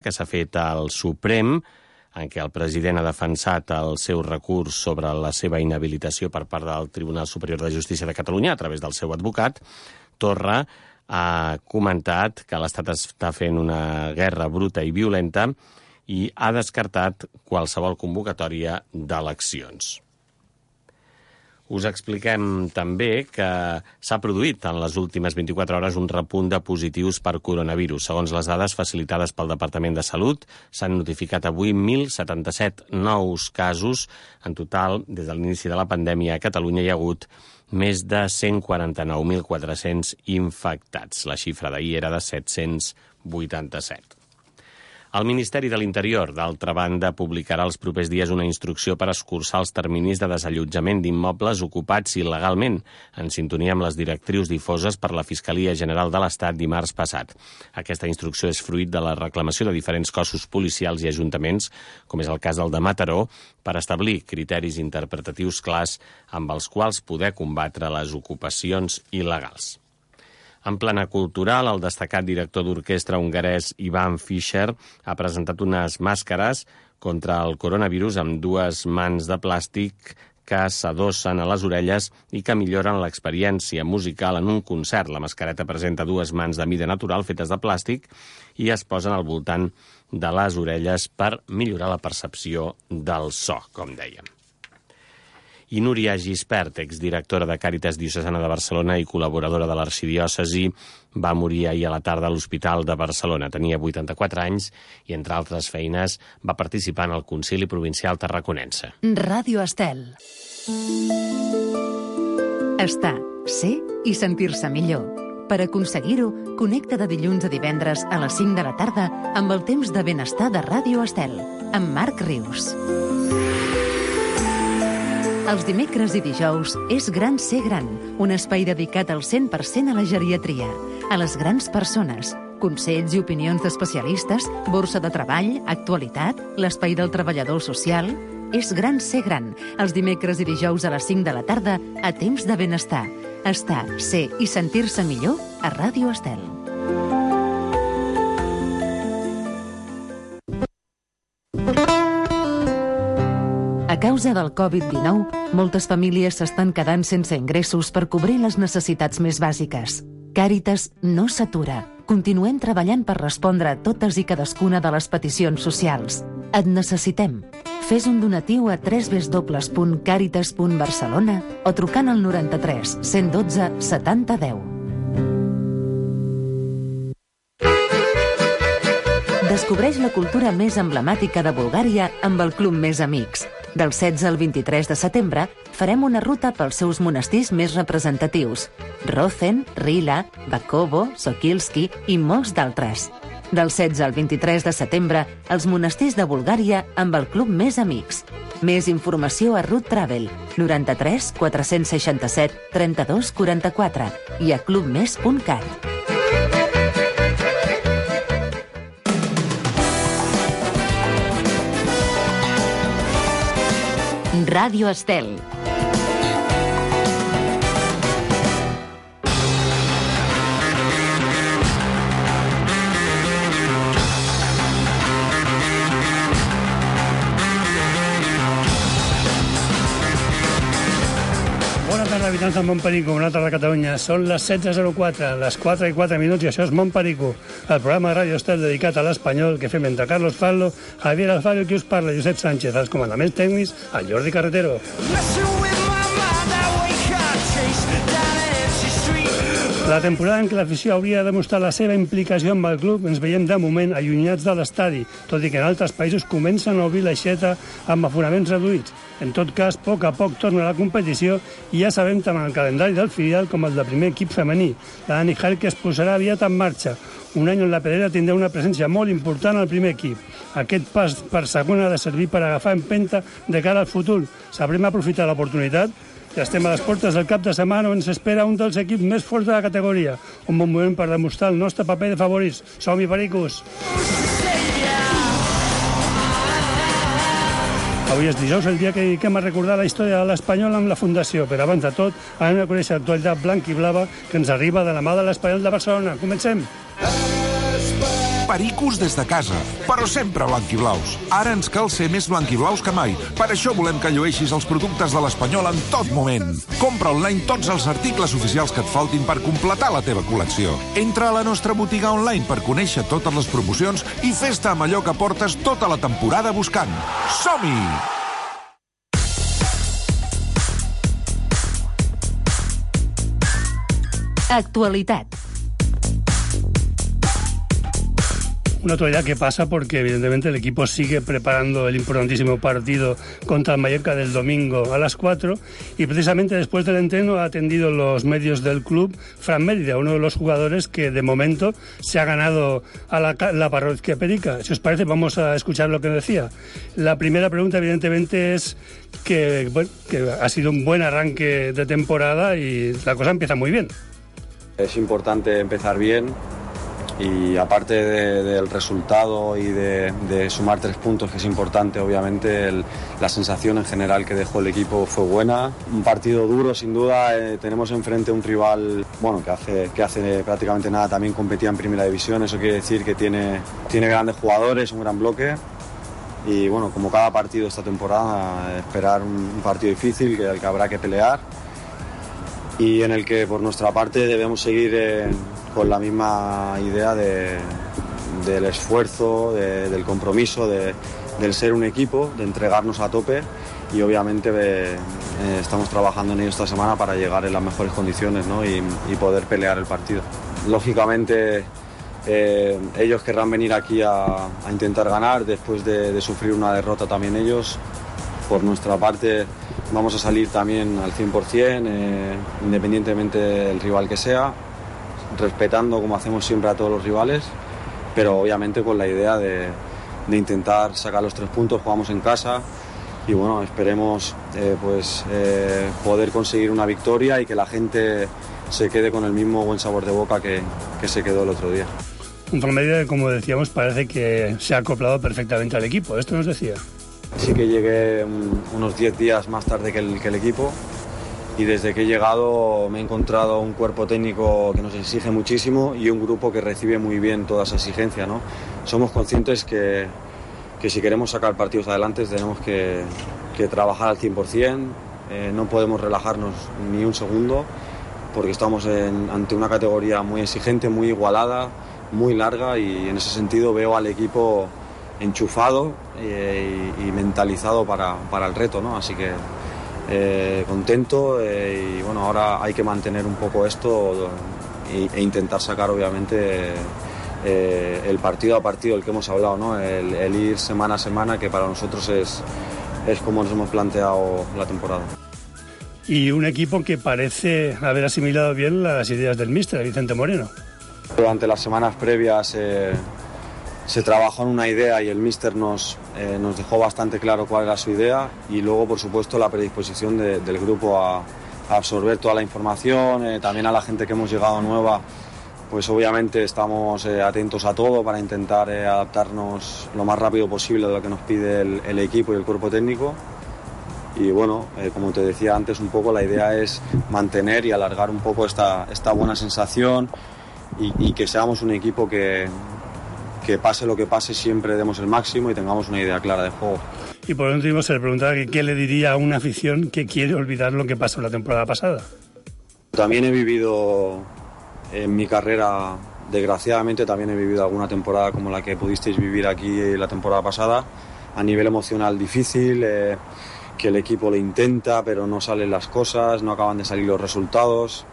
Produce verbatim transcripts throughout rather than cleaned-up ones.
que s'ha fet al Suprem, en què el president ha defensat el seu recurs sobre la seva inhabilitació per part del Tribunal Superior de Justícia de Catalunya a través del seu advocat. Torra ha comentat que l'Estat està fent una guerra bruta i violenta i ha descartat qualsevol convocatòria d'eleccions. Us expliquem també que s'ha produït en les últimes vint-i-quatre hores un repunt de positius per coronavirus. Segons les dades facilitades pel Departament de Salut, s'han notificat avui mil setanta-set nous casos. En total, des de l'inici de la pandèmia a Catalunya hi ha hagut més de cent quaranta-nou mil quatre-cents infectats. La xifra d'ahir era de set-cents vuitanta-set. El Ministeri de l'Interior, d'altra banda, publicarà els propers dies una instrucció per escurçar els terminis de desallotjament d'immobles ocupats il·legalment, en sintonia amb les directrius difoses per la Fiscalia General de l'Estat dimarts passat. Aquesta instrucció és fruit de la reclamació de diferents cossos policials i ajuntaments, com és el cas del de Mataró, per establir criteris interpretatius clars amb els quals poder combatre les ocupacions il·legals. En plana cultural, el destacat director d'orquestra hongarès Ivan Fischer ha presentat unes màscares contra el coronavirus amb dues mans de plàstic que s'adossen a les orelles i que milloren l'experiència musical en un concert. La mascareta presenta dues mans de mida natural fetes de plàstic i es posen al voltant de les orelles per millorar la percepció del so, com dèiem. I Núria Gispert, exdirectora de Càritas Diocesana de Barcelona i col·laboradora de l'arxidiòcesi, va morir ahir a la tarda a l'Hospital de Barcelona. Tenia vuitanta-quatre anys i, entre altres feines, va participar en el Concili Provincial Tarraconense. Ràdio Estel. Estar, ser i sentir-se millor. Per aconseguir-ho, connecta de dilluns a divendres a les cinc de la tarda amb el temps de benestar de Ràdio Estel, amb Marc Rius. Els dimecres i dijous és Gran Ser Gran, un espai dedicat al cent per cent a la geriatria, a les grans persones, consells i opinions d'especialistes, borsa de treball, actualitat, l'espai del treballador social. És Gran Ser Gran, els dimecres i dijous a les cinc de la tarda a temps de benestar. Estar, ser i sentir-se millor a Ràdio Estel. A causa del covid dinou, moltes famílies s'estan quedant sense ingressos per cobrir les necessitats més bàsiques. Càritas no s'atura. Continuem treballant per respondre a totes i cadascuna de les peticions socials. Et necessitem. Fes un donatiu a w w w punt càritas punt barcelona o trucant al noranta-tres cent dotze setanta deu. Descobreix la cultura més emblemàtica de Bulgària amb el Club Més Amics. Del setze al vint-i-tres de setembre farem una ruta pels seus monestirs més representatius: Rozen, Rila, Bakovo, Sokilski i molts d'altres. Del setze al vint-i-tres de setembre, els monestirs de Bulgària amb el Club Més Amics. Més informació a Route Travel, noranta-tres quatre-cents seixanta-set trenta-dos quaranta-quatre i a clubmes punt cat. Ràdio Estel. Bona tarda, habitants del Montperico, bona tarda a Catalunya. Són les setze zero quatre, les quatre i quatre minuts, i això és Montperico, el programa de Ràdio Estel dedicat a l'espanyol que fem entre Carlos Fallo, Javier Alfaro, qui us parla, Josep Sánchez, als comandaments tècnics, a Jordi Carretero. La temporada en què l'afició hauria de demostrar la seva implicació amb el club ens veiem de moment allunyats de l'estadi, tot i que en altres països comencen a obrir l'aixeta amb aforaments reduïts. En tot cas, a poc a poc torna la competició i ja sabem tant el calendari del filial com el del primer equip femení. La Dani Jarque es posarà aviat en marxa. Un any on la Pedrera tindrà una presència molt important al primer equip. Aquest pas per segona ha de servir per agafar empenta de cara al futur. Sabrem aprofitar l'oportunitat? Ja estem a les portes del cap de setmana on s'espera un dels equips més forts de la categoria. Un bon moment per demostrar el nostre paper de favorits. Som-hi, pericos! Avui és dijous, el dia que dediquem a recordar la història de l'Espanyol amb la Fundació, però abans de tot anem a conèixer l'actualitat blanc i blava que ens arriba de la mà de l'Espanyol de Barcelona. Comencem! Espanyol! pericos des de casa, però sempre blanquiblaus. Ara ens cal ser més blanquiblaus que mai. Per això volem que llueixis els productes de l'Espanyol en tot moment. Compra online tots els articles oficials que et faltin per completar la teva col·lecció. Entra a la nostra botiga online per conèixer totes les promocions i fes-te amb allò que portes tota la temporada buscant. Som-hi! Actualidad. Una actualidad que pasa porque evidentemente el equipo sigue preparando el importantísimo partido contra el Mallorca del domingo a las cuatro y precisamente después del entreno ha atendido los medios del club Fran Mérida, uno de los jugadores que de momento se ha ganado a la, la parroquia perica. Si os parece, vamos a escuchar lo que decía. La primera pregunta evidentemente es que, bueno, que ha sido un buen arranque de temporada y la cosa empieza muy bien. Es importante empezar bien. Y aparte de, del resultado y de, de sumar tres puntos, que es importante, obviamente, el, la sensación en general que dejó el equipo fue buena. Un partido duro, sin duda. Eh, tenemos enfrente un rival bueno, que, hace, que hace prácticamente nada, también competía en Primera División. Eso quiere decir que tiene, tiene grandes jugadores, un gran bloque. Y bueno, como cada partido esta temporada, esperar un, un partido difícil, que, que habrá que pelear. Y en el que por nuestra parte debemos seguir eh, con la misma idea de, del esfuerzo, de, del compromiso, de, del ser un equipo, de entregarnos a tope y obviamente eh, estamos trabajando en ello esta semana para llegar en las mejores condiciones, ¿no? y, y poder pelear el partido. Lógicamente eh, ellos querrán venir aquí a, a intentar ganar después de, de sufrir una derrota también ellos. Por nuestra parte vamos a salir también al cien por cien, eh, independientemente del rival que sea, respetando como hacemos siempre a todos los rivales, pero obviamente con la idea de, de intentar sacar los tres puntos. Jugamos en casa y bueno, esperemos eh, pues, eh, poder conseguir una victoria y que la gente se quede con el mismo buen sabor de boca que, que se quedó el otro día. Un Fran Mérida, como decíamos, parece que se ha acoplado perfectamente al equipo. Esto nos decía. Sí que llegué un, unos diez días más tarde que el, que el equipo y desde que he llegado me he encontrado un cuerpo técnico que nos exige muchísimo y un grupo que recibe muy bien toda esa exigencia, ¿no? Somos conscientes que, que si queremos sacar partidos adelante tenemos que, que trabajar al cien por cien, eh, no podemos relajarnos ni un segundo porque estamos en, ante una categoría muy exigente, muy igualada, muy larga y en ese sentido veo al equipo enchufado eh, y, y mentalizado para, para el reto, ¿no? Así que eh, contento eh, y bueno, ahora hay que mantener un poco esto e, e intentar sacar obviamente eh, el partido a partido, el que hemos hablado, ¿no? El, el ir semana a semana, que para nosotros es, es como nos hemos planteado la temporada. Y un equipo que parece haber asimilado bien las ideas del míster, Vicente Moreno. Durante las semanas previas eh, se trabajó en una idea y el míster nos, eh, nos dejó bastante claro cuál era su idea y luego, por supuesto, la predisposición de, del grupo a, a absorber toda la información, eh, también a la gente que hemos llegado nueva, pues obviamente estamos eh, atentos a todo para intentar eh, adaptarnos lo más rápido posible a lo que nos pide el, el equipo y el cuerpo técnico. Y bueno, eh, como te decía antes, un poco la idea es mantener y alargar un poco esta, esta buena sensación y, y que seamos un equipo que, que pase lo que pase siempre demos el máximo y tengamos una idea clara de juego. Y por último se le preguntaba que qué le diría a una afición que quiere olvidar lo que pasó la temporada pasada. También he vivido en mi carrera, desgraciadamente también he vivido alguna temporada como la que pudisteis vivir aquí la temporada pasada, a nivel emocional difícil, eh, que el equipo lo intenta pero no salen las cosas, no acaban de salir los resultados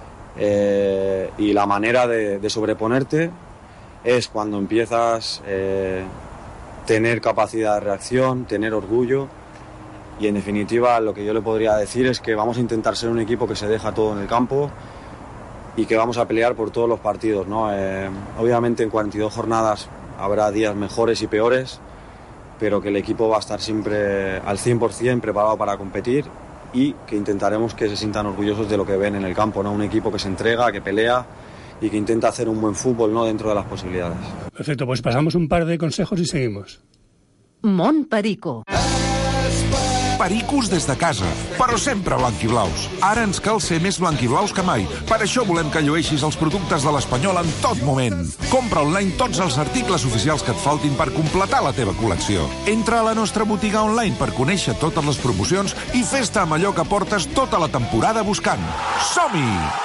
eh, y la manera de, de sobreponerte es cuando empiezas a eh, tener capacidad de reacción, tener orgullo y en definitiva lo que yo le podría decir es que vamos a intentar ser un equipo que se deja todo en el campo y que vamos a pelear por todos los partidos, ¿no? Eh, obviamente en cuarenta y dos jornadas habrá días mejores y peores, pero que el equipo va a estar siempre al cien por cien preparado para competir y que intentaremos que se sientan orgullosos de lo que ven en el campo, ¿no? Un equipo que se entrega, que pelea y que intenta hacer un buen fútbol, ¿no? Dentro de las posibilidades. Perfecto, pues pasamos un par de consejos y seguimos. Mont Perico. pericos des de casa, però sempre blanquiblaus. Ara ens cal ser més blanquiblaus que mai. Per això volem que llueixis els productes de l'Espanyol en tot moment. Compra online tots els articles oficials que et faltin per completar la teva col·lecció. Entra a la nostra botiga online per conèixer totes les promocions i fes-te amb allò que portes tota la temporada buscant. Som-hi!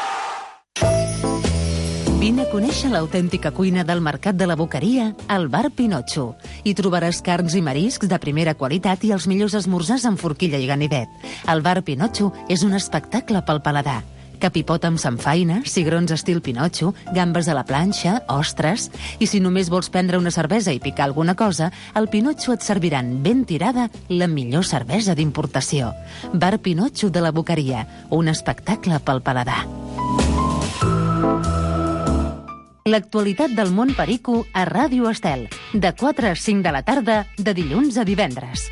Vine a conèixer l'autèntica cuina del Mercat de la Boqueria al Bar Pinotxo. Hi trobaràs carns i mariscs de primera qualitat i els millors esmorzars amb forquilla i ganivet. El Bar Pinotxo és un espectacle pel paladar. Capipot amb samfaina, cigrons estil Pinotxo, gambes a la planxa, ostres... I si només vols prendre una cervesa i picar alguna cosa, al Pinotxo et serviran ben tirada la millor cervesa d'importació. Bar Pinotxo de la Boqueria, un espectacle pel paladar. L'actualitat del món perico a Ràdio Estel, de quatre a cinc de la tarda, de dilluns a divendres.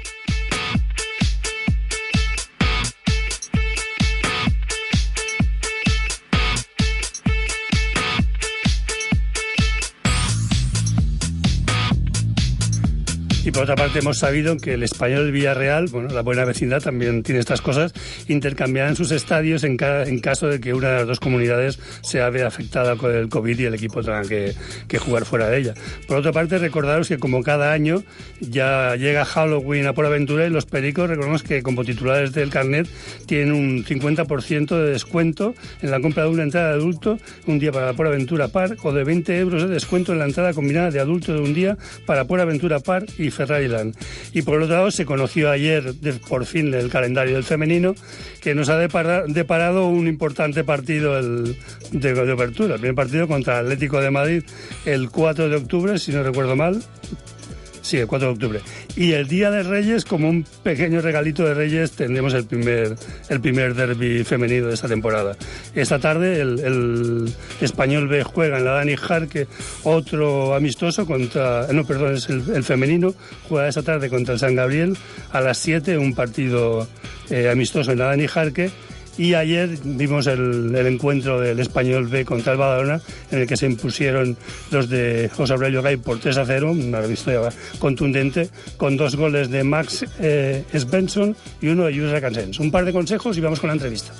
Y por otra parte hemos sabido que el Español Villarreal, bueno, la buena vecindad también tiene estas cosas, intercambiarán sus estadios en, ca en caso de que una de las dos comunidades sea afectada con el COVID y el equipo tenga que, que jugar fuera de ella. Por otra parte, recordaros que como cada año ya llega Halloween a Por Aventura y los pericos, recordemos que como titulares del carnet tienen un cincuenta por ciento de descuento en la compra de una entrada de adulto un día para Por Aventura Par o de veinte euros de descuento en la entrada combinada de adulto de un día para Por Aventura Par y Ferrariland. Y por otro lado, se conoció ayer, de, por fin, el calendario del femenino, que nos ha depara, deparado un importante partido el, de, de apertura. El primer partido contra Atlético de Madrid el cuatro de octubre, si no recuerdo mal. Sí, el cuatro de octubre. Y el Día de Reyes, como un pequeño regalito de Reyes, tendremos el primer, el primer derbi femenino de esta temporada. Esta tarde el, el Español B juega en la Dani Jarque, otro amistoso contra... No, perdón, es el, el femenino. Juega esta tarde contra el San Gabriel a las siete, un partido eh, amistoso en la Dani Jarque. Y ayer vimos el, el encuentro del Español B contra el Badalona, en el que se impusieron los de José Aurelio Gay por tres a cero, una victoria contundente, con dos goles de Max eh, Svensson y uno de Lluís Cansens. Un par de consejos y vamos con la entrevista.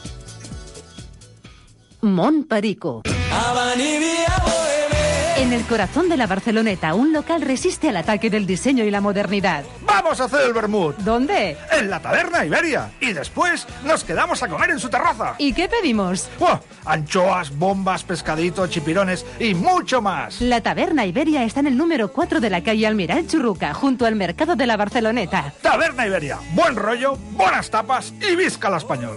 Mont Perico. En el corazón de la Barceloneta, un local resiste al ataque del diseño y la modernidad. ¡Vamos a hacer el vermut! ¿Dónde? En la Taberna Iberia. Y después nos quedamos a comer en su terraza. ¿Y qué pedimos? ¡Oh! Anchoas, bombas, pescadito, chipirones y mucho más. La Taberna Iberia está en el número cuatro de la calle Almiral Churruca, junto al mercado de la Barceloneta. Taberna Iberia. Buen rollo, buenas tapas y visca el español.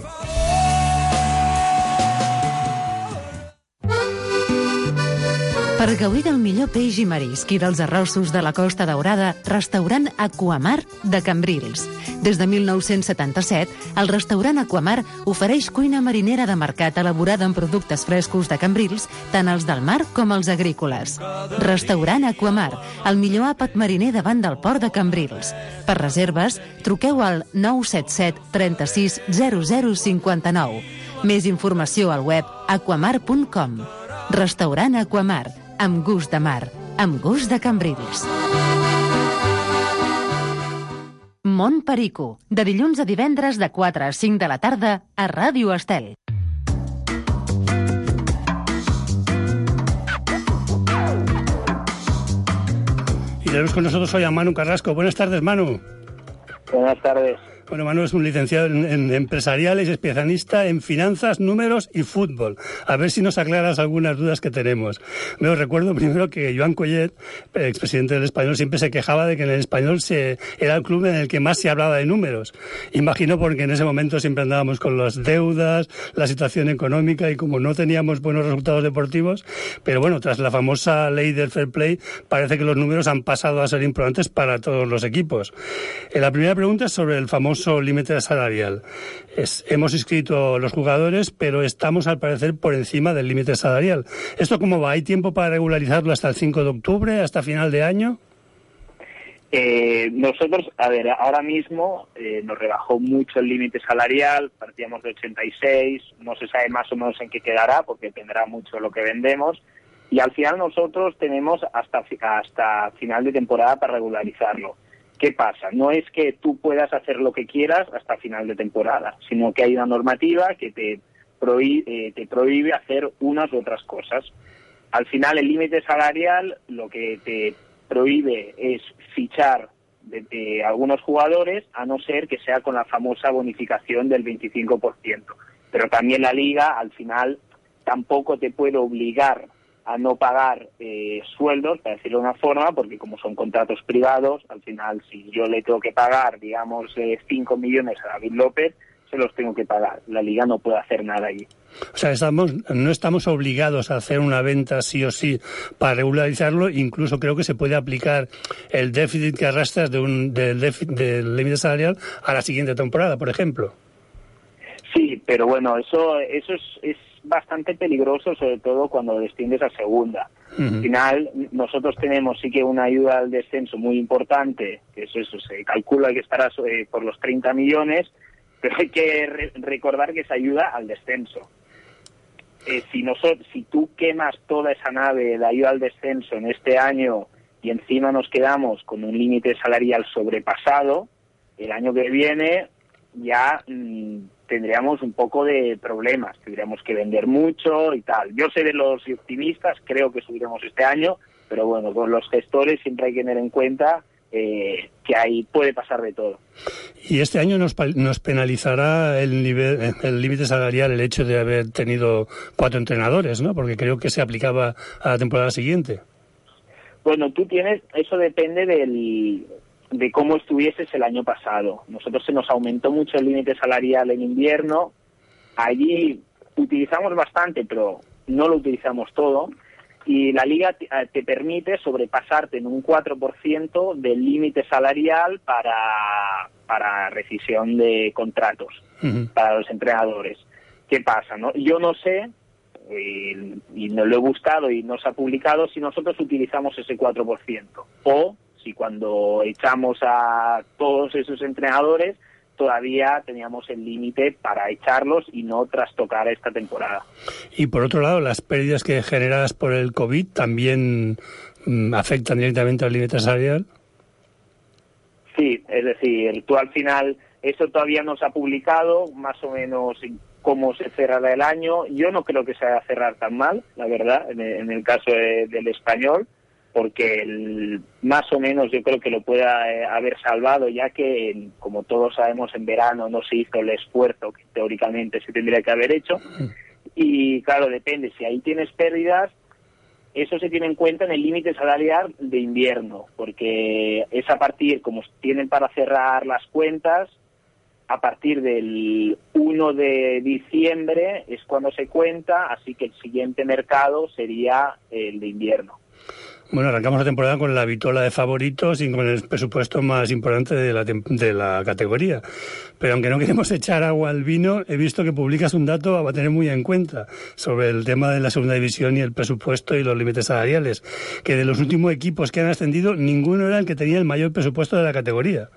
Per gaudir del millor peix i marisc i dels arrossos de la Costa Daurada, restaurant Aquamar de Cambrils. Des de mil nou-cents setanta-set, el restaurant Aquamar ofereix cuina marinera de mercat elaborada amb productes frescos de Cambrils, tant els del mar com els agrícoles. Restaurant Aquamar, el millor àpat mariner davant del port de Cambrils. Per reserves, truqueu al nou set set trenta-sis zero zero cinquanta-nou. Més informació al web aquamar punt com. Restaurant Aquamar, amb gust de mar, amb gust de Cambrils. Mont Perico, de dilluns a divendres de quatre a cinc de la tarda a Ràdio Estel. Y tenemos con nosotros hoy a Manu Carrasco. Buenas tardes, Manu. Buenas tardes. Bueno, Manu es un licenciado en, en empresariales, especialista en finanzas, números y fútbol. A ver si nos aclaras algunas dudas que tenemos. Me recuerdo primero que Joan Collet, expresidente del Español, siempre se quejaba de que en el Español se, era el club en el que más se hablaba de números. Imagino porque en ese momento siempre andábamos con las deudas, la situación económica y como no teníamos buenos resultados deportivos. Pero bueno, tras la famosa ley del fair play, parece que los números han pasado a ser importantes para todos los equipos. Eh, la primera pregunta es sobre el famoso límite salarial. Es, hemos inscrito los jugadores, pero estamos al parecer por encima del límite salarial. ¿Esto cómo va? ¿Hay tiempo para regularizarlo hasta el cinco de octubre, hasta final de año? Eh, nosotros, a ver, ahora mismo eh, nos rebajó mucho el límite salarial, partíamos de ochenta y seis, no se sabe más o menos en qué quedará, porque dependerá mucho de lo que vendemos, y al final nosotros tenemos hasta, hasta final de temporada para regularizarlo. ¿Qué pasa? No es que tú puedas hacer lo que quieras hasta final de temporada, sino que hay una normativa que te prohíbe, eh, te prohíbe hacer unas u otras cosas. Al final, el límite salarial lo que te prohíbe es fichar de, de algunos jugadores, a no ser que sea con la famosa bonificación del veinticinco por ciento. Pero también la Liga, al final, tampoco te puede obligar a no pagar eh, sueldos, para decirlo de una forma, porque como son contratos privados, al final, si yo le tengo que pagar, digamos, eh, cinco millones a David López, se los tengo que pagar. La Liga no puede hacer nada allí. O sea, estamos, no estamos obligados a hacer una venta sí o sí para regularizarlo. Incluso creo que se puede aplicar el déficit que arrastras de un, del, déficit, del límite salarial a la siguiente temporada, por ejemplo. Sí, pero bueno, eso eso es, es bastante peligroso, sobre todo cuando desciendes a segunda. Uh-huh. Al final, nosotros tenemos sí que una ayuda al descenso muy importante, que eso, eso se calcula que estará eh, por los treinta millones, pero hay que re- recordar que es ayuda al descenso. Eh, si, nosotros, si tú quemas toda esa nave de ayuda al descenso en este año y encima nos quedamos con un límite salarial sobrepasado, el año que viene ya mmm, tendríamos un poco de problemas, tendríamos que vender mucho y tal. Yo soy de los optimistas, creo que subiremos este año, pero bueno, con los gestores siempre hay que tener en cuenta eh, que ahí puede pasar de todo. Y este año nos, nos penalizará el nivel, el límite salarial, el hecho de haber tenido cuatro entrenadores, ¿no? Porque creo que se aplicaba a la temporada siguiente. Bueno, tú tienes, eso depende del, de cómo estuvieses el año pasado. Nosotros se nos aumentó mucho el límite salarial en invierno. Allí utilizamos bastante, pero no lo utilizamos todo. Y la Liga te, te permite sobrepasarte en un cuatro por ciento del límite salarial para, para rescisión de contratos, uh-huh, para los entrenadores. ¿Qué pasa, no? Yo no sé, y, y no lo he buscado y no se ha publicado, si nosotros utilizamos ese cuatro por ciento. O si cuando echamos a todos esos entrenadores todavía teníamos el límite para echarlos y no trastocar esta temporada. Y por otro lado, las pérdidas que generadas por el COVID también mmm, afectan directamente al límite salarial. Sí, es decir, tú al final, eso todavía no se ha publicado, más o menos cómo se cerrará el año. Yo no creo que se vaya a cerrar tan mal, la verdad, en el, en el caso de, del Español, porque el, más o menos yo creo que lo puede eh, haber salvado, ya que, como todos sabemos, en verano no se hizo el esfuerzo que teóricamente se tendría que haber hecho. Y claro, depende, si ahí tienes pérdidas, eso se tiene en cuenta en el límite salarial de invierno, porque es a partir, como tienen para cerrar las cuentas, a partir del uno de diciembre es cuando se cuenta, así que el siguiente mercado sería el de invierno. Bueno, arrancamos la temporada con la vitola de favoritos y con el presupuesto más importante de la, de la categoría. Pero aunque no queremos echar agua al vino, he visto que publicas un dato a tener muy en cuenta sobre el tema de la segunda división y el presupuesto y los límites salariales, que de los últimos equipos que han ascendido, ninguno era el que tenía el mayor presupuesto de la categoría.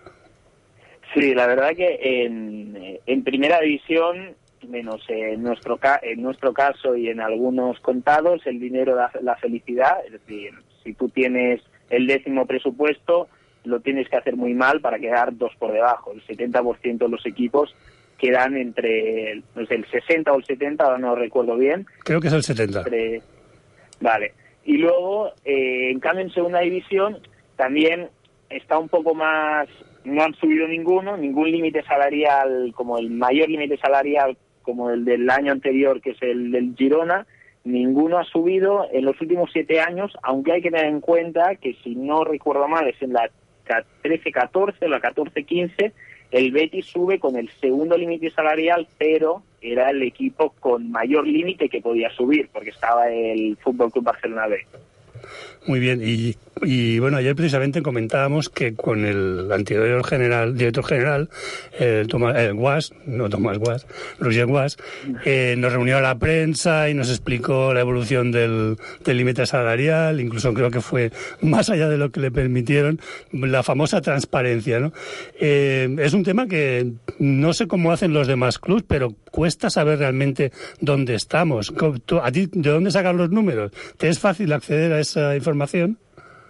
Sí, la verdad que en, en primera división, menos en nuestro, ca- en nuestro caso y en algunos contados, el dinero da la felicidad, es decir, si tú tienes el décimo presupuesto, lo tienes que hacer muy mal para quedar dos por debajo. El setenta por ciento de los equipos quedan entre, no sé, el sesenta o el setenta, ahora no recuerdo bien. Creo que es el setenta. Entre, vale. Y luego, eh, en cambio, en segunda división, también está un poco más, no han subido ninguno, ningún límite salarial, como el mayor límite salarial, como el del año anterior, que es el del Girona. Ninguno ha subido en los últimos siete años, aunque hay que tener en cuenta que, si no recuerdo mal, es en la trece catorce o la catorce quince, el Betis sube con el segundo límite salarial, pero era el equipo con mayor límite que podía subir, porque estaba el Fútbol Club Barcelona B. Muy bien, y, y bueno, ayer precisamente comentábamos que con el anterior general, director general, el, Tomás, el Guas, no Tomás Guas, Roger Guas, eh, nos reunió a la prensa y nos explicó la evolución del del límite salarial, incluso creo que fue más allá de lo que le permitieron, la famosa transparencia, ¿no? Eh, es un tema que no sé cómo hacen los demás clubs, pero cuesta saber realmente dónde estamos. ¿A ti de dónde sacan los números? ¿Te es fácil acceder a esa información?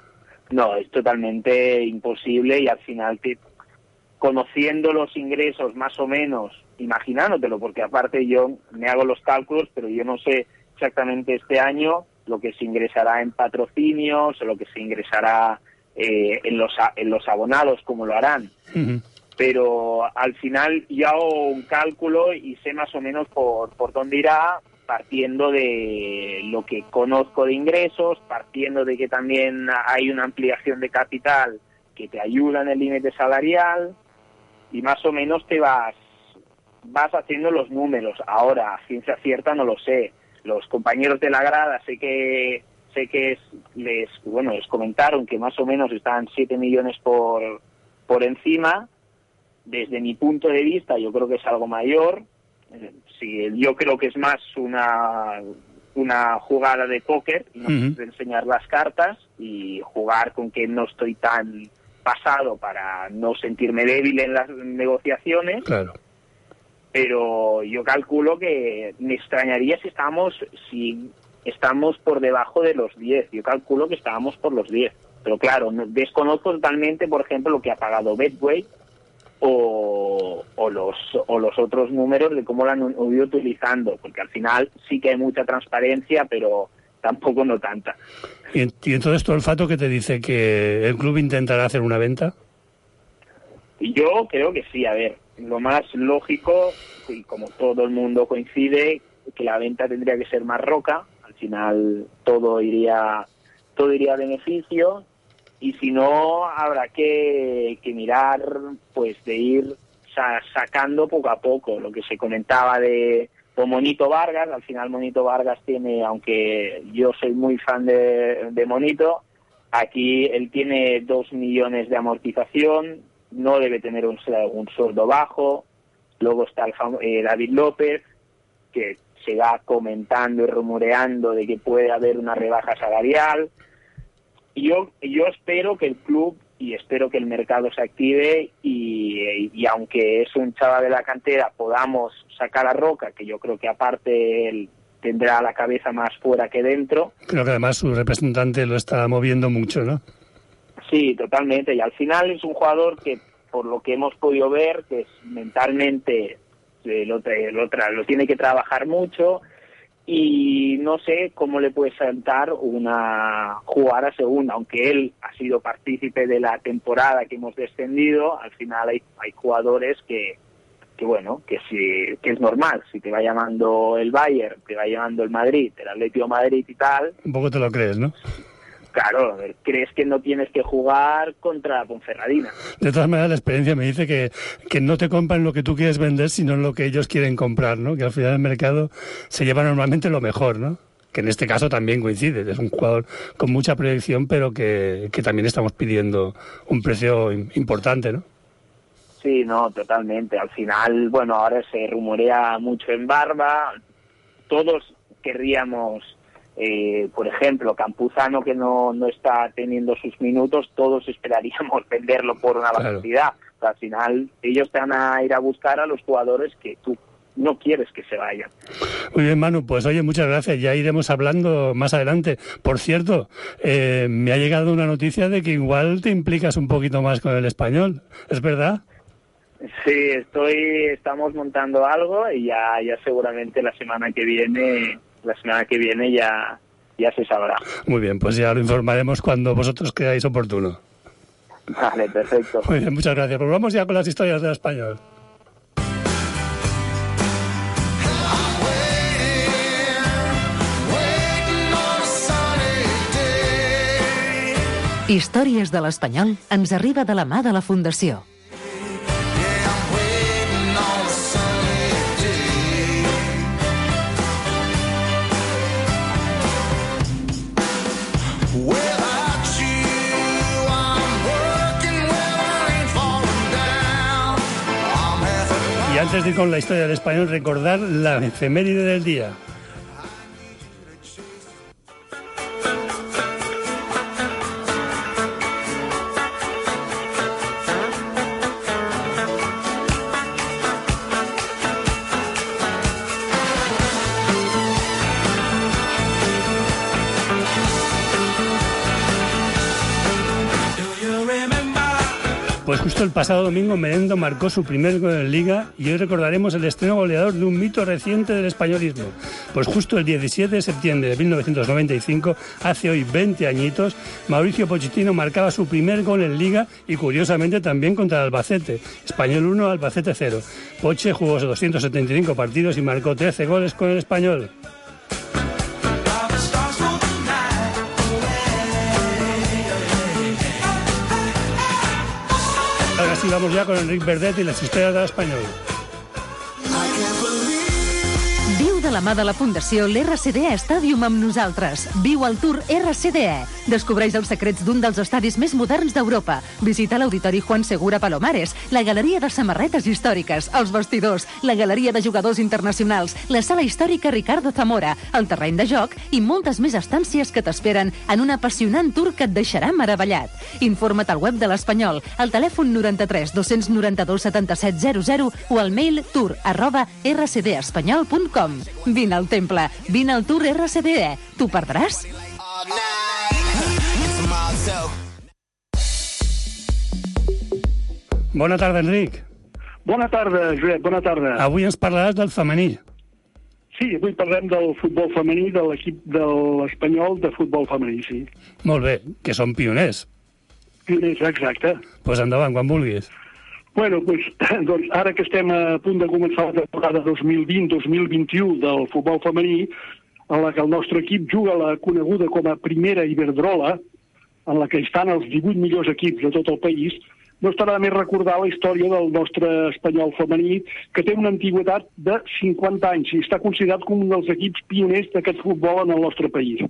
No, es totalmente imposible y al final, te, conociendo los ingresos más o menos, imaginándotelo, porque aparte yo me hago los cálculos, pero yo no sé exactamente este año lo que se ingresará en patrocinios o lo que se ingresará eh, en, los, en los abonados, como lo harán. Uh-huh. Pero al final yo hago un cálculo y sé más o menos por, por dónde irá, partiendo de lo que conozco de ingresos, partiendo de que también hay una ampliación de capital que te ayuda en el límite salarial, y más o menos te vas vas haciendo los números. Ahora, a ciencia cierta no lo sé. Los compañeros de la grada sé que sé que es, les bueno les comentaron que más o menos están siete millones por por encima. Desde mi punto de vista yo creo que es algo mayor. Sí, yo creo que es más una una jugada de póker, y no uh-huh. de enseñar las cartas y jugar con que no estoy tan pasado para no sentirme débil en las negociaciones. Claro. Pero yo calculo que me extrañaría si estamos si estamos por debajo de los diez. Yo calculo que estábamos por los diez. Pero claro, desconozco totalmente, por ejemplo, lo que ha pagado Betway o, o los o los otros números de cómo lo han ido utilizando, porque al final sí que hay mucha transparencia, pero tampoco no tanta. ¿Y, y entonces tu olfato qué te dice? ¿Que el club intentará hacer una venta? Yo creo que sí. A ver, lo más lógico, y como todo el mundo coincide, que la venta tendría que ser más Roca. Al final todo iría todo iría a beneficio. Y si no, habrá que, que mirar, pues, de ir sa- sacando poco a poco. Lo que se comentaba de, de Monito Vargas, al final Monito Vargas tiene, aunque yo soy muy fan de, de Monito, aquí él tiene dos millones de amortización, no debe tener un, un sueldo bajo. Luego está el fam- eh, David López, que se va comentando y rumoreando de que puede haber una rebaja salarial. Yo, yo espero que el club y espero que el mercado se active y, y aunque es un chaval de la cantera, podamos sacar a Roca, que yo creo que aparte él tendrá la cabeza más fuera que dentro. Creo que además su representante lo está moviendo mucho, ¿no? Sí, totalmente. Y al final es un jugador que, por lo que hemos podido ver, que es mentalmente eh, lo, lo, lo tiene que trabajar mucho. Y no sé cómo le puede saltar una jugar a segunda, aunque él ha sido partícipe de la temporada que hemos descendido. Al final hay, hay jugadores que, que bueno, que si que es normal, si te va llamando el Bayern, te va llamando el Madrid, el Atlético de Madrid y tal. Un poco te lo crees, ¿no? Claro, crees que no tienes que jugar contra la Ponferradina. De todas maneras, la experiencia me dice que, que no te compran lo que tú quieres vender, sino lo que ellos quieren comprar, ¿no? Que al final el mercado se lleva normalmente lo mejor, ¿no? Que en este caso también coincide. Es un jugador con mucha proyección, pero que, que también estamos pidiendo un precio importante, ¿no? Sí, no, totalmente. Al final, bueno, ahora se rumorea mucho en Barba. Todos querríamos... Eh, por ejemplo, Campuzano, que no, no está teniendo sus minutos, todos esperaríamos venderlo por una baja cantidad. O sea, al final, ellos te van a ir a buscar a los jugadores que tú no quieres que se vayan. Muy bien, Manu, pues oye, muchas gracias. Ya iremos hablando más adelante. Por cierto, eh, me ha llegado una noticia de que igual te implicas un poquito más con el Español. ¿Es verdad? Sí, estoy, estamos montando algo y ya, ya seguramente la semana que viene... La semana que viene ya, ya se sabrá. Muy bien, pues ya lo informaremos cuando vosotros creáis oportuno. Vale, perfecto. Muy bien, muchas gracias. Pues vamos ya con las historias del Español. Històries de l'Espanyol ens arriba de la mà de la Fundació. Y antes de ir con la historia del Español, recordar la efeméride del día. Pues justo el pasado domingo Merendo marcó su primer gol en Liga y hoy recordaremos el estreno goleador de un mito reciente del españolismo. Pues justo el diecisiete de septiembre de mil novecientos noventa y cinco, hace hoy veinte añitos, Mauricio Pochettino marcaba su primer gol en Liga y curiosamente también contra el Albacete. Español uno, Albacete cero. Poche jugó doscientos setenta y cinco partidos y marcó trece goles con el Español. Ahora sí, vamos ya con Enric Verdet i les històries de l'Espanyol. Viu de la mà de la Fundació l'R C D E Stadium amb nosaltres. Viu el Tour R C D E. Descobreix els secrets d'un dels estadis més moderns d'Europa. Visita l'Auditori Juan Segura Palomares, la Galeria de Samarretes Històriques, els vestidors, la Galeria de Jugadors Internacionals, la Sala Històrica Ricardo Zamora, el terreny de joc i moltes més estàncies que t'esperen en un apassionant tour que et deixarà meravellat. Informa't al web de l'Espanyol, al telèfon noranta-tres dos noranta-dos setanta-set zero zero o al mail tour arroba r c d espanyol punt com. Vine al temple, vine al Tour R C D E. T'ho perdràs? Bona tarda, Enric. Bona tarda, Josep, bona tarda. Avui ens parlaràs del femení. Sí, avui parlem del futbol femení, de l'equip de l'Espanyol de futbol femení, sí. Molt bé, que són pioners. Pioners, exacte. Doncs pues endavant, quan vulguis. Bueno, pues, doncs ara que estem a punt de començar la temporada dos mil vint dos mil vint-i-u del futbol femení, en la que el nostre equip juga la coneguda com a Primera Iberdrola, en la que estan els divuit millors equips de tot el país, no estarà de més recordar la història del nostre Espanyol femení, que té una antiguitat de cinquanta anys i està considerat com un dels equips pioners d'aquest futbol en el nostre país.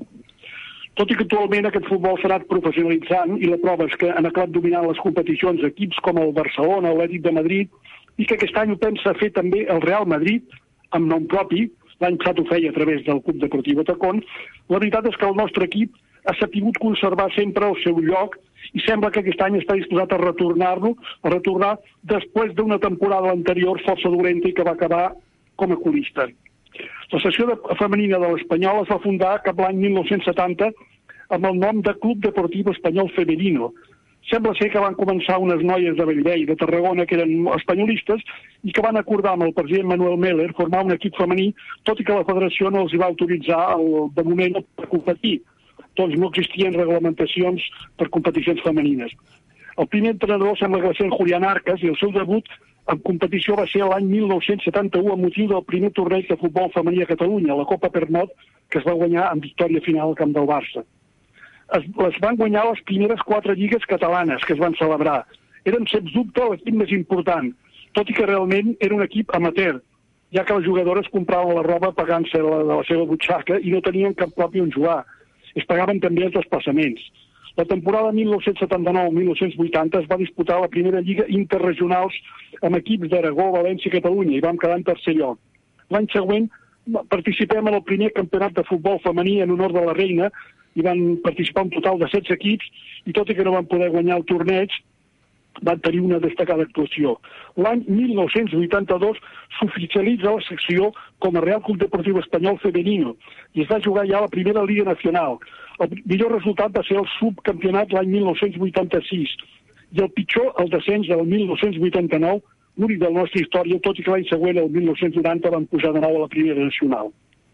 Tot i que actualment aquest futbol s'ha anat professionalitzant i la prova és que han acabat dominant les competicions equips com el Barcelona, l'Atlètic de Madrid, i que aquest any ho pensa fer també el Real Madrid, amb nom propi, l'any passat ho feia a través del Club Deportiu Tacón. La veritat és que el nostre equip ha sabut conservar sempre el seu lloc i sembla que aquest any està disposat a retornar-lo, a retornar després d'una temporada anterior força dolenta i que va acabar com a colista. La secció de, femenina de l'Espanyol es va fundar cap l'any mil nou-cents setanta amb el nom de Club Deportiu Espanyol Femenino. Sembla ser que van començar unes noies de Bellvei, de Tarragona, que eren espanyolistes, i que van acordar amb el president Manuel Meller formar un equip femení, tot i que la federació no els hi va autoritzar el, de moment per competir. Doncs no existien reglamentacions per competicions femenines. El primer entrenador sembla que va ser en Julián Arcas i el seu debut en competició va ser l'any mil nou-cents setanta-u amb motiu del primer torneig de futbol femení a Catalunya, la Copa Pernot, que es va guanyar amb victòria final al camp del Barça. Es, les van guanyar les primeres quatre lligues catalanes que es van celebrar. Eren, sens dubte, l'equip més important, tot i que realment era un equip amateur, ja que les jugadores compraven la roba pagant-se la, de la seva butxaca i no tenien cap propi on jugar. Es pagaven també els desplaçaments. La temporada mil nou-cents setanta-nou mil nou-cents vuitanta es va disputar la primera lliga interregionals amb equips d'Aragó, València i Catalunya i vam quedar en tercer lloc. L'any següent participem en el primer campionat de futbol femení en honor de la reina i van participar un total de setze equips i tot i que no van poder guanyar el torneig van tenir una destacada actuació. L'any mil nou-cents vuitanta-dos s'oficialitza la secció com a Real Club Deportiu Espanyol Femenino i es va jugar ja a la primera Liga Nacional. El millor resultat va ser el subcampionat l'any mil nou-cents vuitanta-sis i el pitjor el descens del mil nou-cents vuitanta-nou, l'únic de la nostra història, tot i que l'any següent, el mil nou-cents noranta, van pujar de nou a la primera nacional.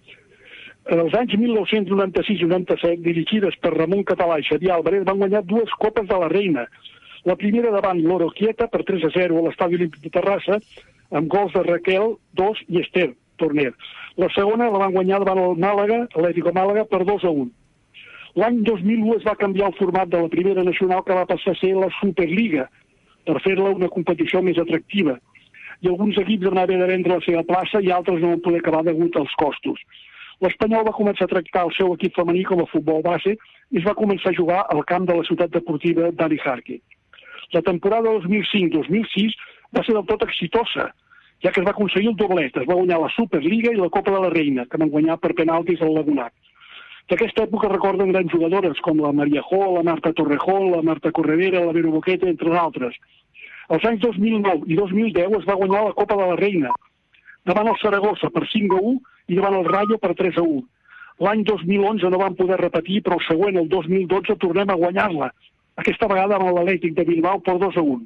En els anys mil nou-cents noranta-sis i noranta-set, dirigides per Ramon Català i Xavier Álvarez, van guanyar dues Copes de la Reina. La primera davant l'Oroquieta per tres a zero a l'Estadi Olímpic de Terrassa, amb gols de Raquel, dos i Esther Torner. La segona la van guanyar davant el Màlaga, l'Atlético Màlaga, per dos a un. L'any dos mil u es va canviar el format de la primera nacional, que va passar a ser la Superliga, per fer-la una competició més atractiva. I alguns equips van haver de vendre la seva plaça i altres no van poder acabar degut als costos. L'Espanyol va començar a tractar el seu equip femení com a futbol base i es va començar a jugar al camp de la ciutat deportiva Dani Jarque. La temporada dos mil cinc dos mil sis va ser del tot exitosa, ja que es va aconseguir el doblet. Es va guanyar la Superliga i la Copa de la Reina, que van guanyar per penaltis al Lagunac. D'aquesta època recorden grans jugadores com la Maria Jo, la Marta Torrejón, la Marta Corredera, la Vero Boquete, entre d'altres. Els anys dos mil nou i dos mil deu es va guanyar la Copa de la Reina, davant el Saragossa per cinc a u i davant el Rayo per tres a u. L'any dos mil onze no van poder repetir, però el següent, el dos mil dotze, tornem a guanyar-la, aquesta vegada amb l'Atlètic de Bilbao per dos a un.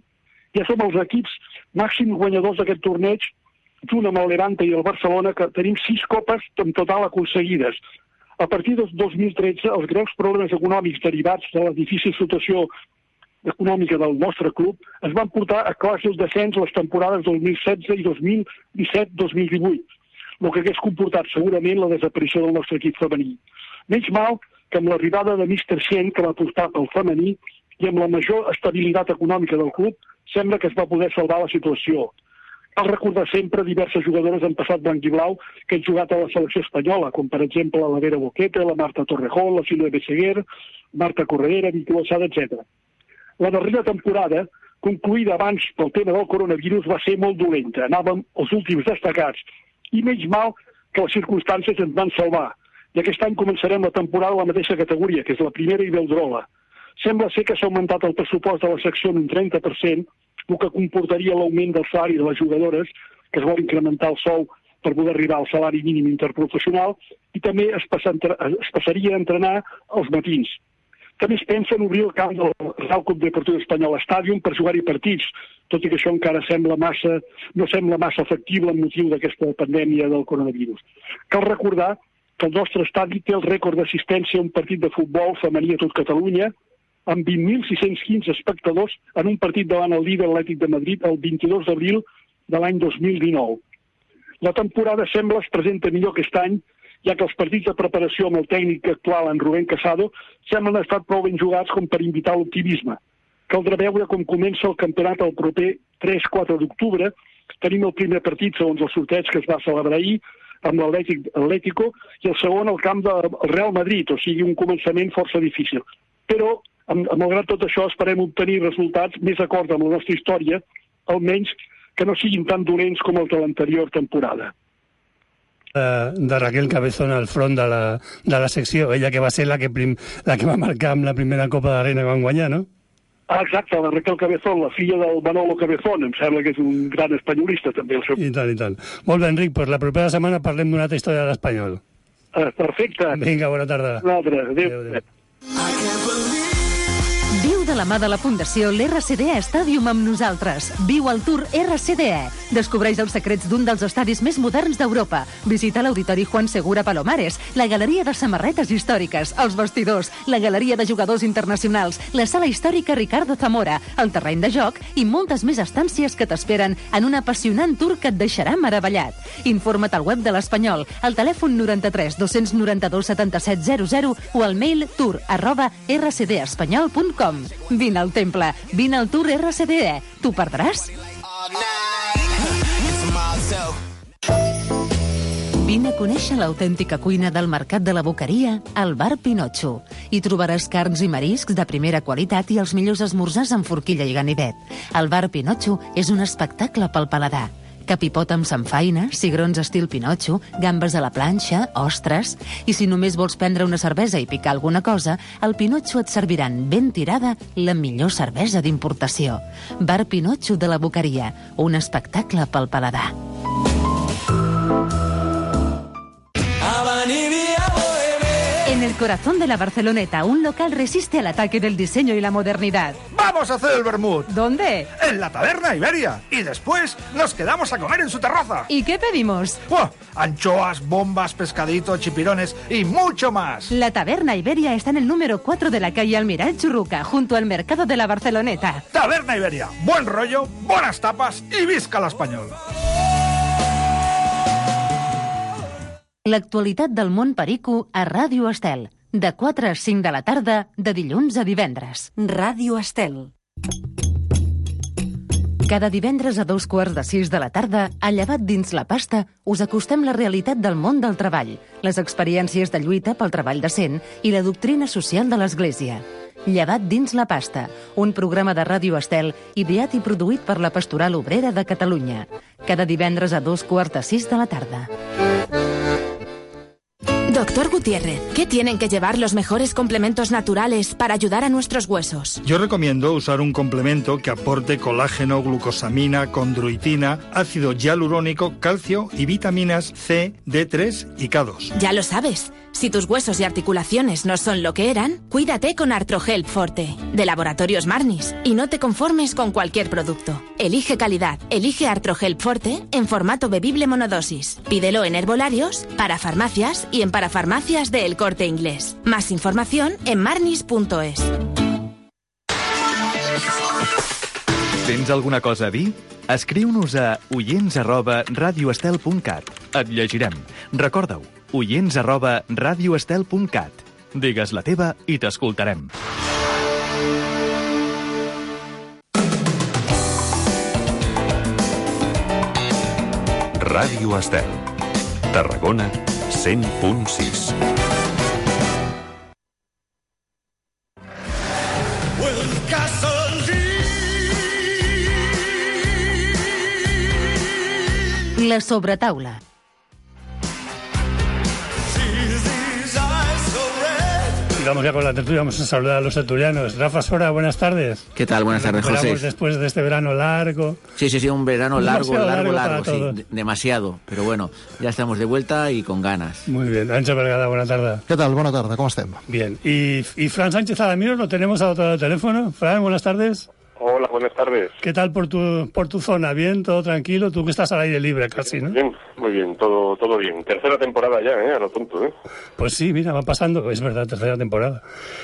Ja som els equips màxims guanyadors d'aquest torneig, junt amb el Levante i el Barcelona, que tenim sis copes en total aconseguides. A partir del dos mil tretze, els greus problemes econòmics derivats de la difícil situació econòmica del nostre club es van portar a quasi el descens les temporades dos mil setze i dos mil disset dos mil divuit, el que hagués comportat segurament la desaparició del nostre equip femení. Menys mal que amb l'arribada de míster Chen, que va apostar pel femení, i amb la major estabilitat econòmica del club, sembla que es va poder salvar la situació. Cal recordar sempre diverses jugadores en passat blanc i blau que han jugat a la selecció espanyola, com per exemple la Vera Boquete, la Marta Torrejón, la Silvia Beseguer, Marta Corredera, Vicky Lozada, etcètera. La darrera temporada, concluïda abans pel tema del coronavirus, va ser molt dolenta. Anàvem els últims destacats. I menys mal que les circumstàncies ens van salvar. I aquest any començarem la temporada a la mateixa categoria, que és la primera Iberdrola. Sembla ser que s'ha augmentat el pressupost de la secció en un trenta per cent, el que comportaria l'augment del salari de les jugadores, que es vol incrementar el sou per poder arribar al salari mínim interprofessional, i també es, passa, es passaria a entrenar als matins. També es pensa en obrir el camp del Real Club Deportiu Espanyol Stadium per jugar-hi partits, tot i que això encara sembla massa, no sembla massa factible amb motiu d'aquesta pandèmia del coronavirus. Cal recordar que el nostre estadi té el rècord d'assistència a un partit de futbol femení a tot Catalunya, amb vint mil sis-cents quinze espectadors en un partit davant el líder Atlètic de Madrid el vint-i-dos d'abril de l'any dos mil dinou. La temporada sembla es presenta millor aquest any, ja que els partits de preparació amb el tècnic actual, en Rubén Casado, semblen ha estat prou ben jugats com per invitar l'optimisme. Caldrà veure com comença el campionat el proper tres quatre d'octubre. Tenim el primer partit, segons el sorteig que es va celebrar ahir, amb l'Atlético, i el segon al camp del Real Madrid, o sigui, un començament força difícil. Però, malgrat tot això, esperem obtenir resultats més acord amb la nostra història, almenys que no siguin tan dolents com els de l'anterior temporada. Uh, de Raquel Cabezón al front de la, de la secció, ella que va ser la que, prim, la que va marcar amb la primera Copa de Reina que van guanyar, no? Ah, exacte, la Raquel Cabezón, la filla del Manolo Cabezón, em sembla que és un gran espanyolista també. El seu... I tant, i tant. Molt bé, Enric, doncs la propera setmana parlem d'una altra història de l'Espanyol. Uh, perfecte. Vinga, bona tarda. Una altra, adéu. adéu, adéu. Viu de la mà de la Fundació l'R C D E Stadium amb nosaltres. Viu el Tour R C D E. Descobreix els secrets d'un dels estadis més moderns d'Europa. Visita l'Auditori Juan Segura Palomares, la galeria de samarretes històriques, els vestidors, la galeria de jugadors internacionals, la sala històrica Ricardo Zamora, el terreny de joc i moltes més estàncies que t'esperen en un apassionant tour que et deixarà meravellat. Informa't al web de l'Espanyol, al telèfon noranta-tres dos noranta-dos setanta-set zero zero o al mail tour arroba r c d espanyol punt com. Vine al temple, vine al Tour R C D E. T'ho perdràs? Vine a conèixer l'autèntica cuina del Mercat de la Boqueria al Bar Pinotxo. Hi trobaràs carns i mariscs de primera qualitat i els millors esmorzars amb forquilla i ganivet. El Bar Pinotxo és un espectacle pel paladar. Capipot amb samfaina, cigrons estil Pinotxo, gambes a la planxa, ostres... I si només vols prendre una cervesa i picar alguna cosa, al Pinotxo et serviran ben tirada la millor cervesa d'importació. Bar Pinotxo de la Boqueria, un espectacle pel paladar. En el corazón de la Barceloneta, un local resiste al ataque del diseño y la modernidad. ¡Vamos a hacer el vermut! ¿Dónde? En la Taberna Iberia. Y después nos quedamos a comer en su terraza. ¿Y qué pedimos? ¡Oh! Anchoas, bombas, pescadito, chipirones y mucho más. La Taberna Iberia está en el número cuatro de la calle Almiral Churruca, junto al mercado de la Barceloneta. Taberna Iberia. Buen rollo, buenas tapas y visca l'Espanyol. L'actualitat del món perico a Ràdio Estel. De quatre a cinc de la tarda, de dilluns a divendres. Ràdio Estel. Cada divendres a dos quarts de sis de la tarda, a Llevat dins la pasta, us acostem la realitat del món del treball, les experiències de lluita pel treball decent i la doctrina social de l'Església. Llevat dins la pasta, un programa de Ràdio Estel ideat i produït per la Pastoral Obrera de Catalunya. Cada divendres a dos quarts de sis de la tarda. Doctor Gutiérrez, ¿qué tienen que llevar los mejores complementos naturales para ayudar a nuestros huesos? Yo recomiendo usar un complemento que aporte colágeno, glucosamina, condroitina, ácido hialurónico, calcio y vitaminas C, D tres y K dos. Ya lo sabes. Si tus huesos y articulaciones no son lo que eran, cuídate con Artrohelp Forte, de Laboratorios Marnis, y no te conformes con cualquier producto. Elige calidad, elige Artrohelp Forte en formato bebible monodosis. Pídelo en herbolarios, para farmacias y en parafarmacias de El Corte Inglés. Más información en marnis punto es. Tens alguna cosa a dir? Escriu-nos a oients arroba radioestel punt cat. Et llegirem. Recorda-ho, oients arroba radioestel punt cat. Digues la teva i t'escoltarem. Ràdio Estel. Tarragona, cent punt sis. La sobretaula. Y vamos ya con la tertulia, vamos a saludar a los tertulianos. Rafa Sora, buenas tardes. ¿Qué tal? Buenas tardes, José. Después de este verano largo. Sí, sí, sí, un verano largo, largo, largo, largo sí, demasiado. Pero bueno, ya estamos de vuelta y con ganas. Muy bien. Ancho Vergada, buena tarde. ¿Qué tal? Buena tarde, ¿cómo estamos? Bien. Y, y Fran Sánchez Alamiro, lo tenemos al otro lado del teléfono. Fran, buenas tardes. Hola, buenas tardes. ¿Qué tal por tu por tu zona? ¿Bien? ¿Todo tranquilo? Tú que estás al aire libre casi, ¿no? Bien, muy bien, todo todo bien. Tercera temporada ya, ¿eh? A lo tonto, ¿eh? Pues sí, mira, va pasando. Es verdad, tercera temporada.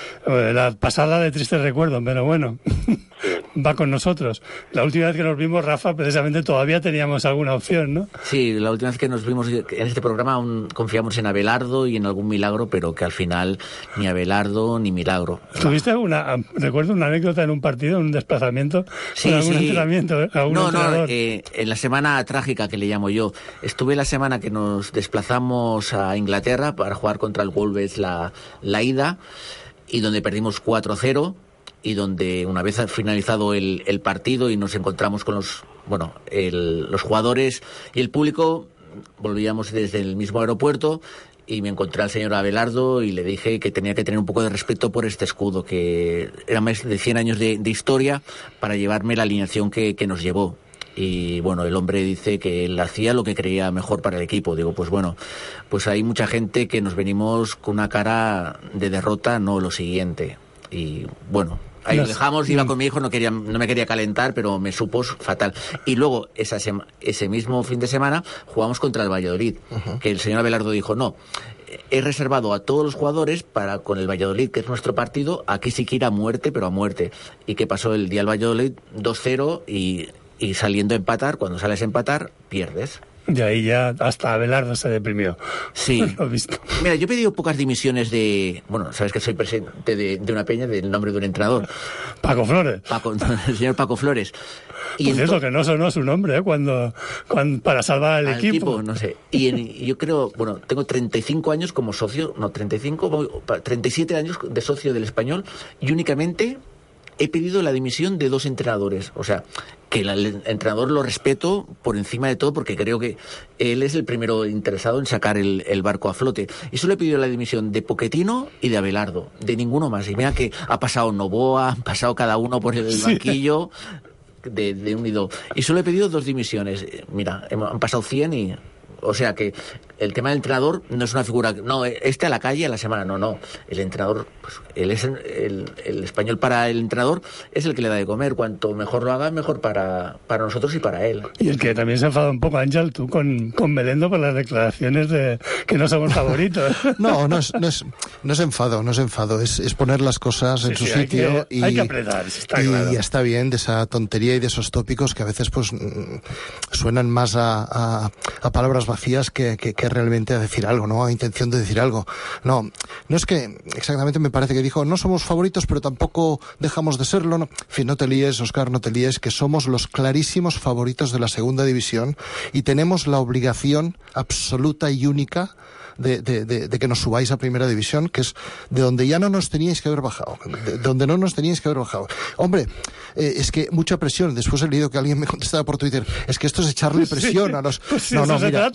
La pasada de triste recuerdo, pero bueno, sí. Va con nosotros. La última vez que nos vimos, Rafa, precisamente todavía teníamos alguna opción, ¿no? Sí, la última vez que nos vimos en este programa aún confiamos en Abelardo y en algún milagro, pero que al final ni Abelardo ni milagro. ¿Tuviste alguna, recuerdo una anécdota en un partido, en un desplazamiento, sí, con algún sí. entrenamiento? ¿Algún no, entrenador? no, eh, en la semana trágica que le llamo yo. Estuve la semana que nos desplazamos a Inglaterra para jugar contra el Wolves la, la ida, y donde perdimos cuatro cero, y donde una vez finalizado el, el partido y nos encontramos con los bueno el, los jugadores y el público, volvíamos desde el mismo aeropuerto y me encontré al señor Abelardo y le dije que tenía que tener un poco de respeto por este escudo, que era más de cien años de, de historia, para llevarme la alineación que, que nos llevó. Y bueno, el hombre dice que él hacía lo que creía mejor para el equipo. Digo, pues bueno, pues hay mucha gente que nos venimos con una cara de derrota, no lo siguiente. Y bueno, ahí lo dejamos, iba con mi hijo, no quería, no me quería calentar, pero me supo fatal. Y luego, esa sema, ese mismo fin de semana, jugamos contra el Valladolid, uh-huh. que el señor Abelardo dijo, no, he reservado a todos los jugadores para con el Valladolid, que es nuestro partido, aquí sí que ir a muerte, pero a muerte. ¿Y qué pasó el día del Valladolid? dos cero y... y saliendo a empatar, cuando sales a empatar, pierdes. Y ahí ya hasta Abelardo se deprimió. Sí. Lo he visto. Mira, yo he pedido pocas dimisiones de... Bueno, sabes que soy presidente de, de una peña del nombre de un entrenador. Paco Flores. Paco, el señor Paco Flores. Y pues eso, que no sonó su nombre, ¿eh? Cuando, cuando para salvar al, al equipo. equipo. No sé. Y en, yo creo, bueno, tengo treinta y cinco años como socio, no, treinta y cinco, treinta y siete años de socio del Español, y únicamente he pedido la dimisión de dos entrenadores. O sea, que el, el entrenador lo respeto por encima de todo, porque creo que él es el primero interesado en sacar el, el barco a flote. Y solo he pedido la dimisión de Pochettino y de Abelardo, de ninguno más. Y mira que ha pasado Novoa, han pasado cada uno por el sí. banquillo de, de unido. Y solo he pedido dos dimisiones. Mira, han pasado cien y... O sea que el tema del entrenador no es una figura... No, este a la calle a la semana, no, no. El entrenador, pues, él es el, el, el español para el entrenador es el que le da de comer. Cuanto mejor lo haga, mejor para, para nosotros y para él. Y el que también se enfada un poco, Ángel, tú con, con Melendo por las declaraciones de que no somos favoritos. No, no es, no es, no es enfado, no es enfado. Es, es poner las cosas sí, en su sí, sitio. Hay que, y, hay que apretar, está y claro. ya está bien de esa tontería y de esos tópicos que a veces pues suenan más a, a, a palabras vacías que, que, que realmente a decir algo, ¿no? A intención de decir algo. No, no es que exactamente me parece que dijo, no somos favoritos, pero tampoco dejamos de serlo, ¿no? En fin, no te líes, Óscar, no te líes, que somos los clarísimos favoritos de la segunda división y tenemos la obligación absoluta y única De, de, de, de que nos subáis a primera división, que es de donde ya no nos teníais que haber bajado, de donde no nos teníais que haber bajado. Hombre, eh, es que mucha presión. Después he leído que alguien me contestaba por Twitter, es que esto es echarle presión sí, a los... Pues sí, no, no, mira, trata,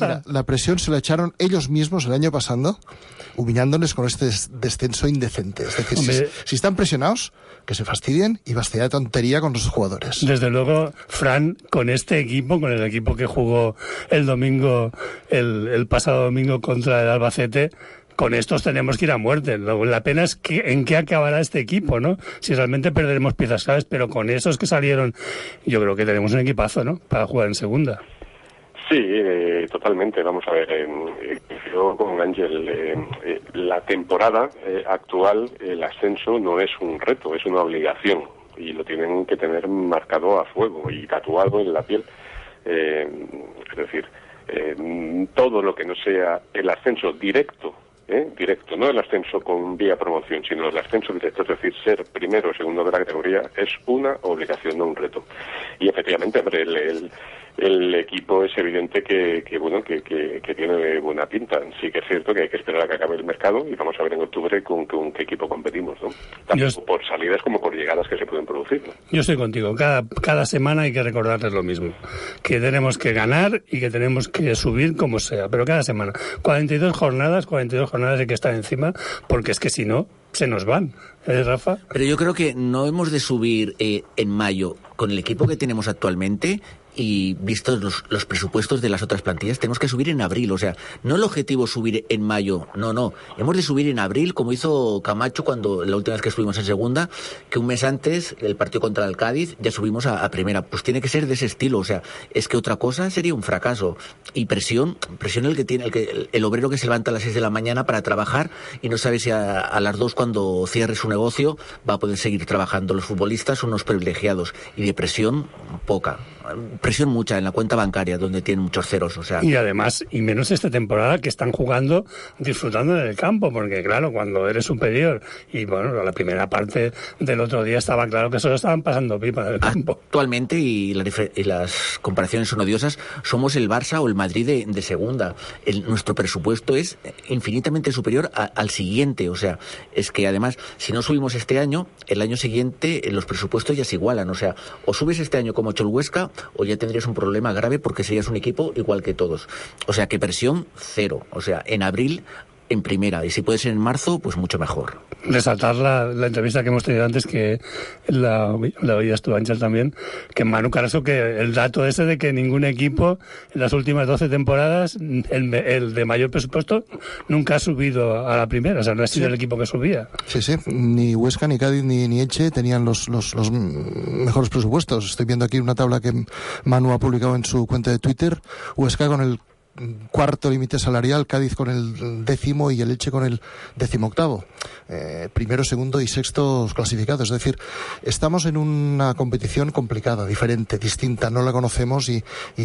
Ahora, la presión se la echaron ellos mismos el año pasado, humillándoles con este descenso indecente. Es decir, si, si están presionados, que se fastidien y basta de tontería con los jugadores. Desde luego, Fran, con este equipo, con el equipo que jugó el domingo, el, el pasado domingo contra el Albacete, con estos tenemos que ir a muerte. La pena es que, en qué acabará este equipo, ¿no? Si realmente perderemos piezas claves, pero con esos que salieron, yo creo que tenemos un equipazo, ¿no? Para jugar en segunda. Sí, eh, totalmente. Vamos a ver, eh, yo con Ángel, eh, eh, la temporada eh, actual, el ascenso no es un reto, es una obligación y lo tienen que tener marcado a fuego y tatuado en la piel. Eh, es decir, eh, todo lo que no sea el ascenso directo, eh, directo, no el ascenso con vía promoción, sino el ascenso directo, es decir, ser primero o segundo de la categoría, es una obligación, no un reto. Y efectivamente, hombre, el, el el equipo es evidente que, que bueno que, que, que tiene buena pinta. Sí que es cierto que hay que esperar a que acabe el mercado y vamos a ver en octubre con, con qué equipo competimos, ¿no? Tanto yo, por salidas como por llegadas que se pueden producir, ¿no? Yo estoy contigo. Cada, cada semana hay que recordarles lo mismo. Que tenemos que ganar y que tenemos que subir como sea. Pero cada semana. cuarenta y dos jornadas, cuarenta y dos jornadas hay que estar encima porque es que si no, se nos van. ¿Eh, Rafa? Pero yo creo que no hemos de subir eh, en mayo con el equipo que tenemos actualmente. Y vistos los, los presupuestos de las otras plantillas, tenemos que subir en abril. O sea, no el objetivo es subir en mayo, no, no. Hemos de subir en abril, como hizo Camacho cuando la última vez que estuvimos en segunda, que un mes antes del partido contra el Cádiz ya subimos a, a primera. Pues tiene que ser de ese estilo. O sea, es que otra cosa sería un fracaso. Y presión, presión el que tiene, el, que, el, el obrero que se levanta a las seis de la mañana para trabajar y no sabe si a, a las dos cuando cierre su negocio va a poder seguir trabajando. Los futbolistas son unos privilegiados y de presión poca. Presión mucha en la cuenta bancaria, donde tienen muchos ceros, o sea... Y además, y menos esta temporada, que están jugando, disfrutando en el campo, porque claro, cuando eres superior, y bueno, la primera parte del otro día estaba claro que solo estaban pasando pipa en el campo. Actualmente, y, la, y las comparaciones son odiosas, somos el Barça o el Madrid de, de segunda. El, nuestro presupuesto es infinitamente superior a, al siguiente, o sea, es que además, si no subimos este año, el año siguiente los presupuestos ya se igualan, o sea, o subes este año como ha hecho el Huesca, o ya tendrías un problema grave porque serías un equipo igual que todos. O sea, que presión cero. O sea, en abril en primera, y si puede ser en marzo, pues mucho mejor. Resaltar la, la entrevista que hemos tenido antes, que la, la oías tú, Ángel, también, que Manu Carrasco, que el dato ese de que ningún equipo en las últimas doce temporadas, el, el de mayor presupuesto, nunca ha subido a la primera, o sea, no ha sido sí. el equipo que subía. Sí, sí, ni Huesca, ni Cádiz, ni, ni Elche tenían los, los, los mejores presupuestos. Estoy viendo aquí una tabla que Manu ha publicado en su cuenta de Twitter, Huesca con el cuarto límite salarial, Cádiz con el décimo y el Elche con el decimoctavo. Eh, primero, segundo y sexto clasificados. Es decir, estamos en una competición complicada, diferente, distinta, no la conocemos y,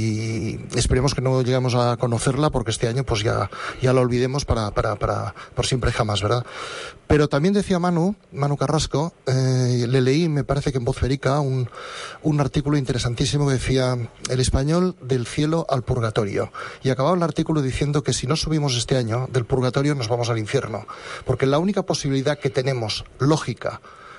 y esperemos que no lleguemos a conocerla porque este año pues ya, ya la olvidemos para, para, para, por siempre y jamás, ¿verdad? Pero también decía Manu, Manu Carrasco, eh, le leí, me parece que en Voz Verica, un, un artículo interesantísimo que decía el español del cielo al purgatorio. Y acababa el artículo diciendo que si no subimos este año del purgatorio nos vamos al infierno. Porque la única posibilidad que tenemos, lógica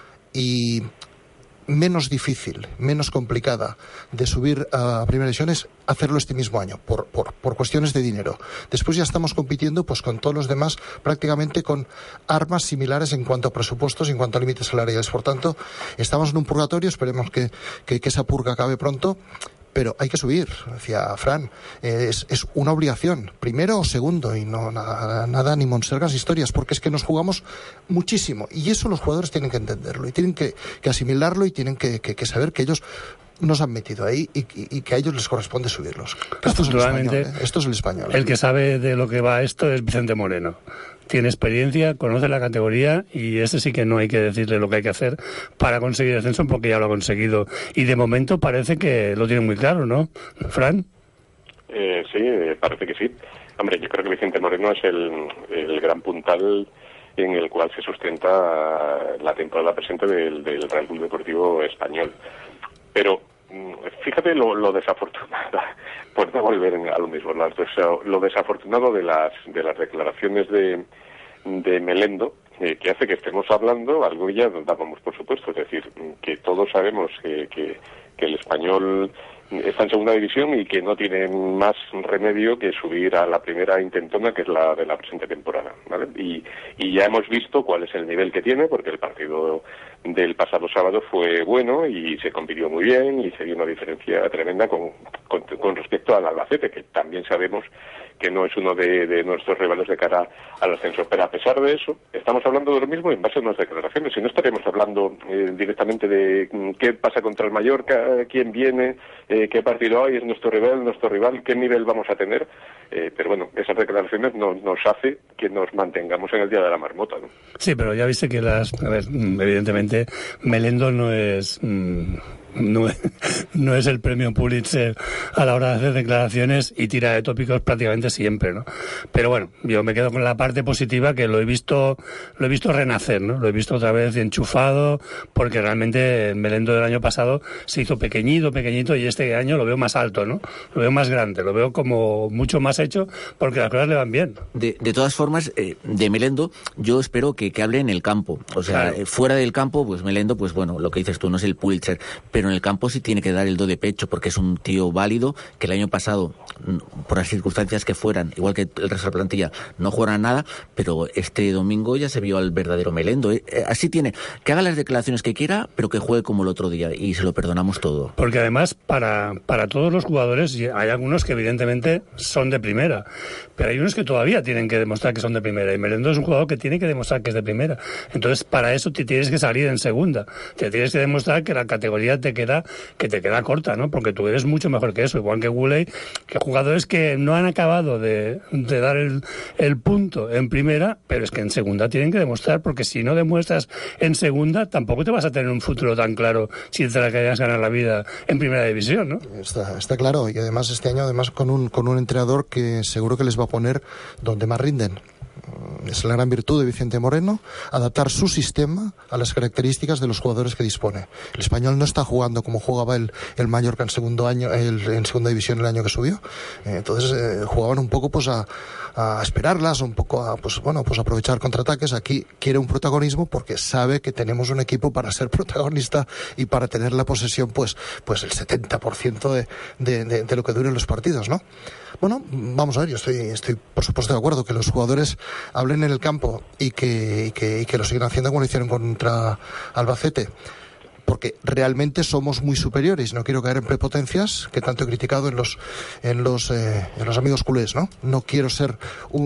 y menos difícil, menos complicada de subir a primera división es hacerlo este mismo año, por, por, por cuestiones de dinero. Después ya estamos compitiendo pues con todos los demás prácticamente con armas similares en cuanto a presupuestos y en cuanto a límites salariales. Por tanto, estamos en un purgatorio, esperemos que, que, que esa purga acabe pronto. Pero hay que subir, decía Fran, eh, es, es una obligación, primero o segundo, y no nada, nada ni monsergas historias, porque es que nos jugamos muchísimo, y eso los jugadores tienen que entenderlo, y tienen que, que asimilarlo, y tienen que, que, que saber que ellos nos han metido ahí y, y, y que a ellos les corresponde subirlos. Esto es el español, ¿eh? Esto es el español. El que sabe de lo que va esto es Vicente Moreno. Tiene experiencia, conoce la categoría y ese sí que no hay que decirle lo que hay que hacer para conseguir el ascenso porque ya lo ha conseguido. Y de momento parece que lo tiene muy claro, ¿no, Fran? Eh, sí, parece que sí. Hombre, yo creo que Vicente Moreno es el, el gran puntal en el cual se sustenta la temporada presente del, del Real Club Deportivo Español. Pero fíjate lo, lo desafortunado, por no volver a lo mismo, lo desafortunado de las de las declaraciones de, de Melendo, eh, que hace que estemos hablando algo que ya dábamos por supuesto, es decir, que todos sabemos que, que, que el Español está en segunda división y que no tiene más remedio que subir a la primera intentona, que es la de la presente temporada, ¿vale? Y, y ya hemos visto cuál es el nivel que tiene, porque el partido del pasado sábado fue bueno y se compitió muy bien y se dio una diferencia tremenda con, con, con respecto al Albacete, que también sabemos que no es uno de, de nuestros rivales de cara al ascenso. Pero a pesar de eso, estamos hablando de lo mismo en base a nuestras declaraciones. Si no estaríamos hablando eh, directamente de mm, qué pasa contra el Mallorca, quién viene, eh, qué partido hay, es nuestro rival, nuestro rival, qué nivel vamos a tener. Eh, pero bueno, esas declaraciones no, nos hace que nos mantengamos en el día de la marmota, ¿no? Sí, pero ya viste que las... A ver, evidentemente, Melendo no es... Mmm... No, no es el premio Pulitzer a la hora de hacer declaraciones y tira de tópicos prácticamente siempre, ¿no? Pero bueno, yo me quedo con la parte positiva, que lo he visto lo he visto renacer, ¿no? Lo he visto otra vez enchufado, porque realmente el Melendo del año pasado se hizo pequeñito, pequeñito, y este año lo veo más alto, ¿no? Lo veo más grande, lo veo como mucho más hecho, porque las cosas le van bien. De, de todas formas, eh, de Melendo, yo espero que, que hable en el campo. O sea, claro. eh, fuera del campo, pues Melendo, pues bueno, lo que dices tú, no es el Pulitzer, pero en el campo sí tiene que dar el do de pecho, porque es un tío válido, que el año pasado, por las circunstancias que fueran, igual que el resto de la plantilla, no jugaron nada, pero este domingo ya se vio al verdadero Melendo. ¿eh? Así tiene, que haga las declaraciones que quiera, pero que juegue como el otro día, y se lo perdonamos todo. Porque además, para, para todos los jugadores, hay algunos que evidentemente son de primera, pero hay unos que todavía tienen que demostrar que son de primera, y Melendo es un jugador que tiene que demostrar que es de primera. Entonces, para eso te tienes que salir en segunda, te tienes que demostrar que la categoría te queda que te queda corta, ¿no? Porque tú eres mucho mejor que eso, igual que Guley, que jugadores que no han acabado de, de dar el, el punto en primera, pero es que en segunda tienen que demostrar, porque si no demuestras en segunda, tampoco te vas a tener un futuro tan claro si te la querías ganar la vida en primera división, ¿no? Está, está claro, y además este año además con un, con un entrenador que seguro que les va a poner donde más rinden. Es la gran virtud de Vicente Moreno, adaptar su sistema a las características de los jugadores que dispone. El Español no está jugando como jugaba el, el Mallorca en segundo año, el, en segunda división el año que subió. Eh, entonces eh, jugaban un poco pues a, a esperarlas, un poco a pues bueno pues aprovechar contraataques. Aquí quiere un protagonismo porque sabe que tenemos un equipo para ser protagonista y para tener la posesión pues pues el setenta por ciento de, de, de, de lo que duren los partidos, ¿no? Bueno, vamos a ver, yo estoy, estoy por supuesto de acuerdo que los jugadores hablen en el campo y que, y que, y que lo sigan haciendo como lo hicieron contra Albacete, porque realmente somos muy superiores. No quiero caer en prepotencias, que tanto he criticado en los en los eh, en los amigos culés, ¿no? No quiero ser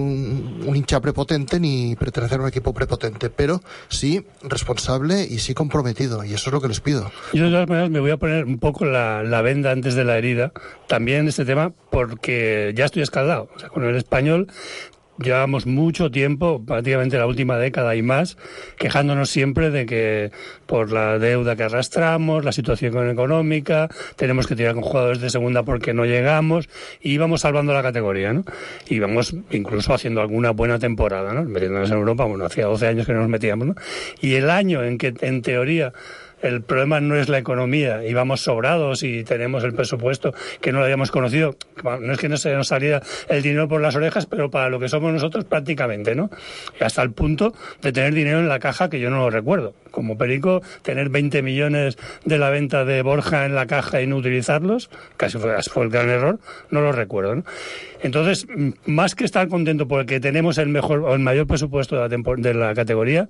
un, un hincha prepotente ni pertenecer a un equipo prepotente, pero sí responsable y sí comprometido, y eso es lo que les pido. Yo de todas maneras me voy a poner un poco la, la venda antes de la herida, también en este tema, porque ya estoy escaldado. O sea, con el Español llevamos mucho tiempo, prácticamente la última década y más, quejándonos siempre de que por la deuda que arrastramos, la situación económica, tenemos que tirar con jugadores de segunda porque no llegamos, y íbamos salvando la categoría, ¿no? Y íbamos incluso haciendo alguna buena temporada, ¿no? Metiéndonos en Europa, bueno, hacía doce años que no nos metíamos, ¿no? Y el año en que, en teoría, el problema no es la economía, y vamos sobrados y tenemos el presupuesto que no lo habíamos conocido, no es que no se nos saliera el dinero por las orejas, pero para lo que somos nosotros prácticamente, ¿no? Y hasta el punto de tener dinero en la caja que yo no lo recuerdo. Como Perico, tener veinte millones de la venta de Borja en la caja y no utilizarlos, casi fue, fue el gran error, no lo recuerdo, ¿no? Entonces, más que estar contento porque tenemos el mejor o el mayor presupuesto de la, tempor- de la categoría,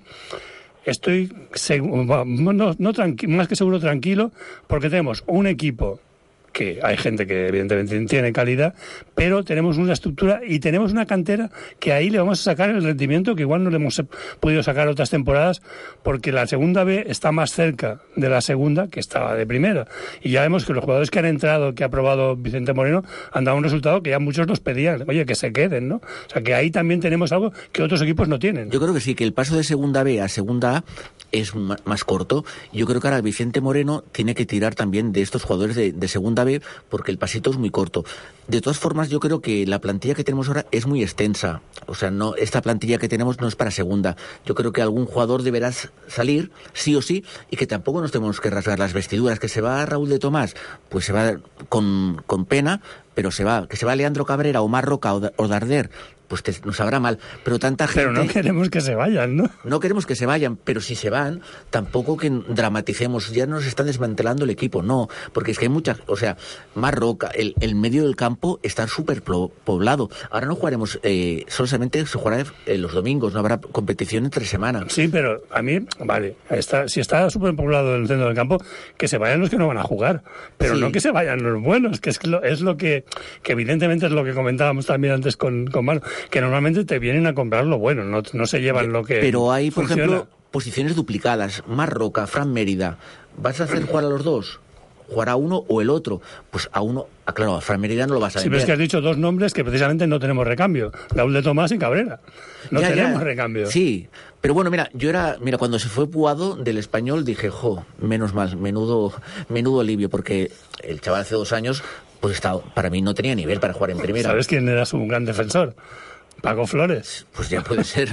estoy seguro, no, no tranqui- más que seguro tranquilo, porque tenemos un equipo que hay gente que evidentemente tiene calidad, pero tenemos una estructura y tenemos una cantera que ahí le vamos a sacar el rendimiento que igual no le hemos podido sacar otras temporadas, porque la segunda B está más cerca de la segunda que estaba de primera, y ya vemos que los jugadores que han entrado, que ha probado Vicente Moreno, han dado un resultado que ya muchos nos pedían, oye, que se queden, ¿no? O sea, que ahí también tenemos algo que otros equipos no tienen. Yo creo que sí, que el paso de segunda B a segunda A es más corto. Yo creo que ahora Vicente Moreno tiene que tirar también de estos jugadores de, de segunda B, porque el pasito es muy corto. De todas formas, yo creo que la plantilla que tenemos ahora es muy extensa. O sea, no, esta plantilla que tenemos no es para segunda. Yo creo que algún jugador deberá salir, sí o sí, y que tampoco nos tenemos que rasgar las vestiduras. Que se va Raúl de Tomás, pues se va con, con pena, pero se va. Que se va Leandro Cabrera, Omar Roca o Darder, pues te, nos sabrá mal. Pero tanta gente... Pero no queremos que se vayan, ¿no? No queremos que se vayan, pero si se van, tampoco que dramaticemos, ya nos están desmantelando el equipo, no, porque es que hay muchas, o sea, Marroca, el, el medio del campo está súper poblado. Ahora no jugaremos, eh, solamente se jugará eh, los domingos, no habrá competición entre semanas. Sí, pero a mí, vale, está, si está súper poblado el centro del campo, que se vayan los que no van a jugar, pero sí. No que se vayan los buenos, que es lo, es lo que, que evidentemente es lo que comentábamos también antes con, con Manu, que normalmente te vienen a comprar lo bueno, no, no se llevan lo que Pero hay, por funciona. ejemplo, posiciones duplicadas, Marroca, Fran Mérida, ¿vas a hacer jugar a los dos? ¿Jugar a uno o el otro? Pues a uno, ah, claro, a Fran Mérida no lo vas a vender. Sí, pero es que has dicho dos nombres que precisamente no tenemos recambio, Raúl de Tomás y Cabrera. No ya, tenemos ya. recambio. Sí, pero bueno, mira, yo era, mira, cuando se fue Puado del Español dije, jo, menos mal, menudo, menudo alivio, porque el chaval hace dos años, pues estaba, para mí no tenía nivel para jugar en primera. ¿Sabes quién era su gran defensor? Paco Flores. Pues ya puede ser,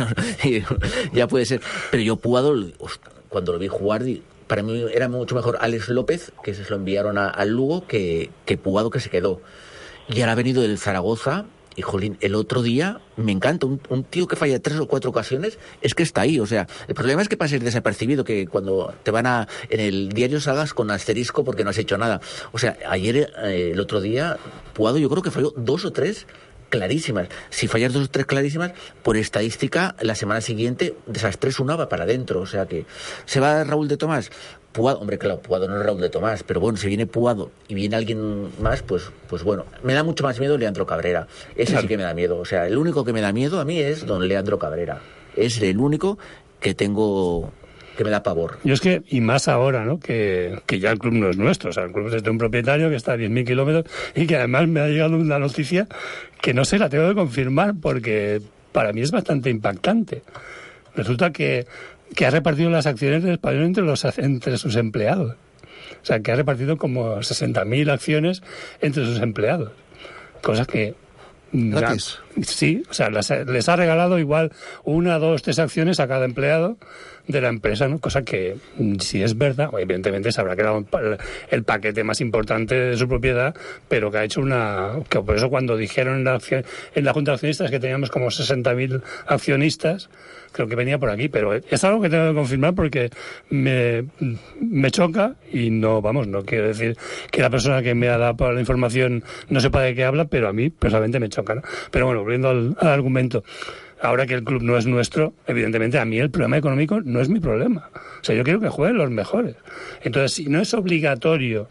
ya puede ser. Pero yo Puado, cuando lo vi jugar, para mí era mucho mejor Alex López, que se lo enviaron a, al Lugo, que, que Puado, que se quedó. Y ahora ha venido del Zaragoza, y jolín, el otro día me encanta, un, un tío que falla tres o cuatro ocasiones, es que está ahí, o sea, el problema es que pases desapercibido, que cuando te van a, en el diario salgas con asterisco porque no has hecho nada. O sea, ayer, eh, el otro día, Puado yo creo que falló dos o tres clarísimas. Si fallas dos o tres clarísimas, por estadística, la semana siguiente, de esas tres, una va para adentro. O sea que se va Raúl de Tomás. Puado, hombre, claro, Puado no es Raúl de Tomás, pero bueno, si viene Puado y viene alguien más, pues, pues bueno, me da mucho más miedo Leandro Cabrera. Ese claro. Sí que me da miedo. O sea, el único que me da miedo a mí es don Leandro Cabrera. Es el único que tengo, que me da pavor. Yo es que, y más ahora, ¿no? Que, que ya el club no es nuestro. O sea, el club es de un propietario que está a diez mil kilómetros y que además me ha llegado una noticia que no sé, la tengo que confirmar porque para mí es bastante impactante. Resulta que, que ha repartido las acciones del Español entre, los, entre sus empleados. O sea, que ha repartido como sesenta mil acciones entre sus empleados. Cosas que... ¿Gratis? Sí, o sea, les, les ha regalado igual una, dos, tres acciones a cada empleado de la empresa, ¿no? Cosa que, si es verdad, evidentemente se habrá quedado el paquete más importante de su propiedad, pero que ha hecho una... que por eso cuando dijeron en la, acción, en la Junta de Accionistas que teníamos como sesenta mil accionistas, creo que venía por aquí, pero es algo que tengo que confirmar porque me, me choca y no, vamos, no quiero decir que la persona que me ha dado la información no sepa de qué habla, pero a mí personalmente me choca, ¿no? Pero bueno, volviendo al, al argumento, ahora que el club no es nuestro, evidentemente a mí el problema económico no es mi problema. O sea, yo quiero que jueguen los mejores. Entonces, si no es obligatorio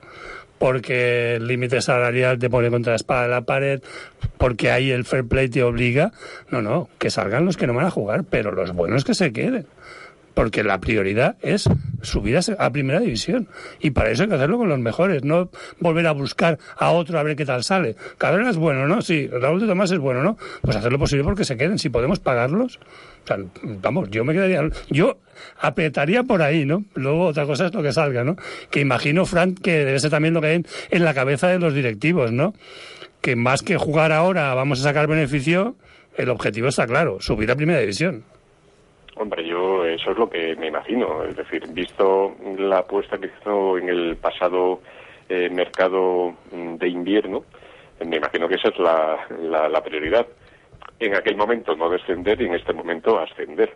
porque el límite salarial te pone contra la espada de la pared, porque ahí el fair play te obliga, no, no, que salgan los que no van a jugar, pero los buenos que se queden. Porque la prioridad es subir a primera división. Y para eso hay que hacerlo con los mejores, no volver a buscar a otro a ver qué tal sale. Cabrera es bueno, ¿no? Sí, Raúl de Tomás es bueno, ¿no? Pues hacer lo posible porque se queden. Si podemos pagarlos, o sea, vamos, yo me quedaría... Yo apretaría por ahí, ¿no? Luego otra cosa es lo que salga, ¿no? Que imagino, Fran, que debe ser también lo que hay en, en la cabeza de los directivos, ¿no? Que más que jugar ahora vamos a sacar beneficio, el objetivo está claro, subir a primera división. Hombre, yo eso es lo que me imagino. Es decir, visto la apuesta que hizo en el pasado eh, mercado de invierno, me imagino que esa es la, la, la prioridad. En aquel momento no descender y en este momento ascender.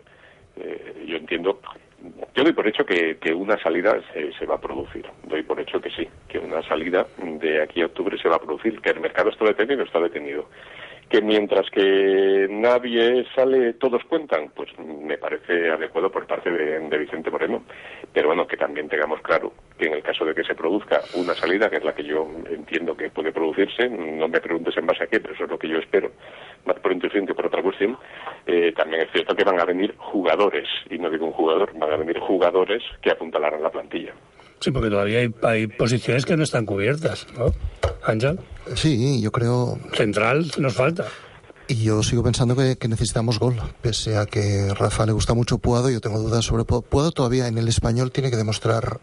Eh, yo entiendo, yo doy por hecho que, que una salida se, se va a producir. Doy por hecho que sí, que una salida de aquí a octubre se va a producir, que el mercado está detenido, está detenido. Que mientras que nadie sale, todos cuentan, pues me parece adecuado por parte de, de Vicente Moreno. Pero bueno, que también tengamos claro que en el caso de que se produzca una salida, que es la que yo entiendo que puede producirse, no me preguntes en base a qué, pero eso es lo que yo espero, más por intuición que por otra cuestión, eh, también es cierto que van a venir jugadores, y no digo un jugador, van a venir jugadores que apuntalarán la plantilla. Sí, porque todavía hay, hay posiciones que no están cubiertas, ¿no, Ángel? Sí, yo creo... Central nos falta. Y yo sigo pensando que, que necesitamos gol. Pese a que a Rafa le gusta mucho Puado, yo tengo dudas sobre Puado. Puado todavía en el Español tiene que demostrar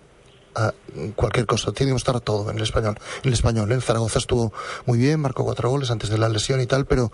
uh, cualquier cosa, tiene que demostrar todo en el Español. En el Español, en Zaragoza estuvo muy bien, marcó cuatro goles antes de la lesión y tal, pero...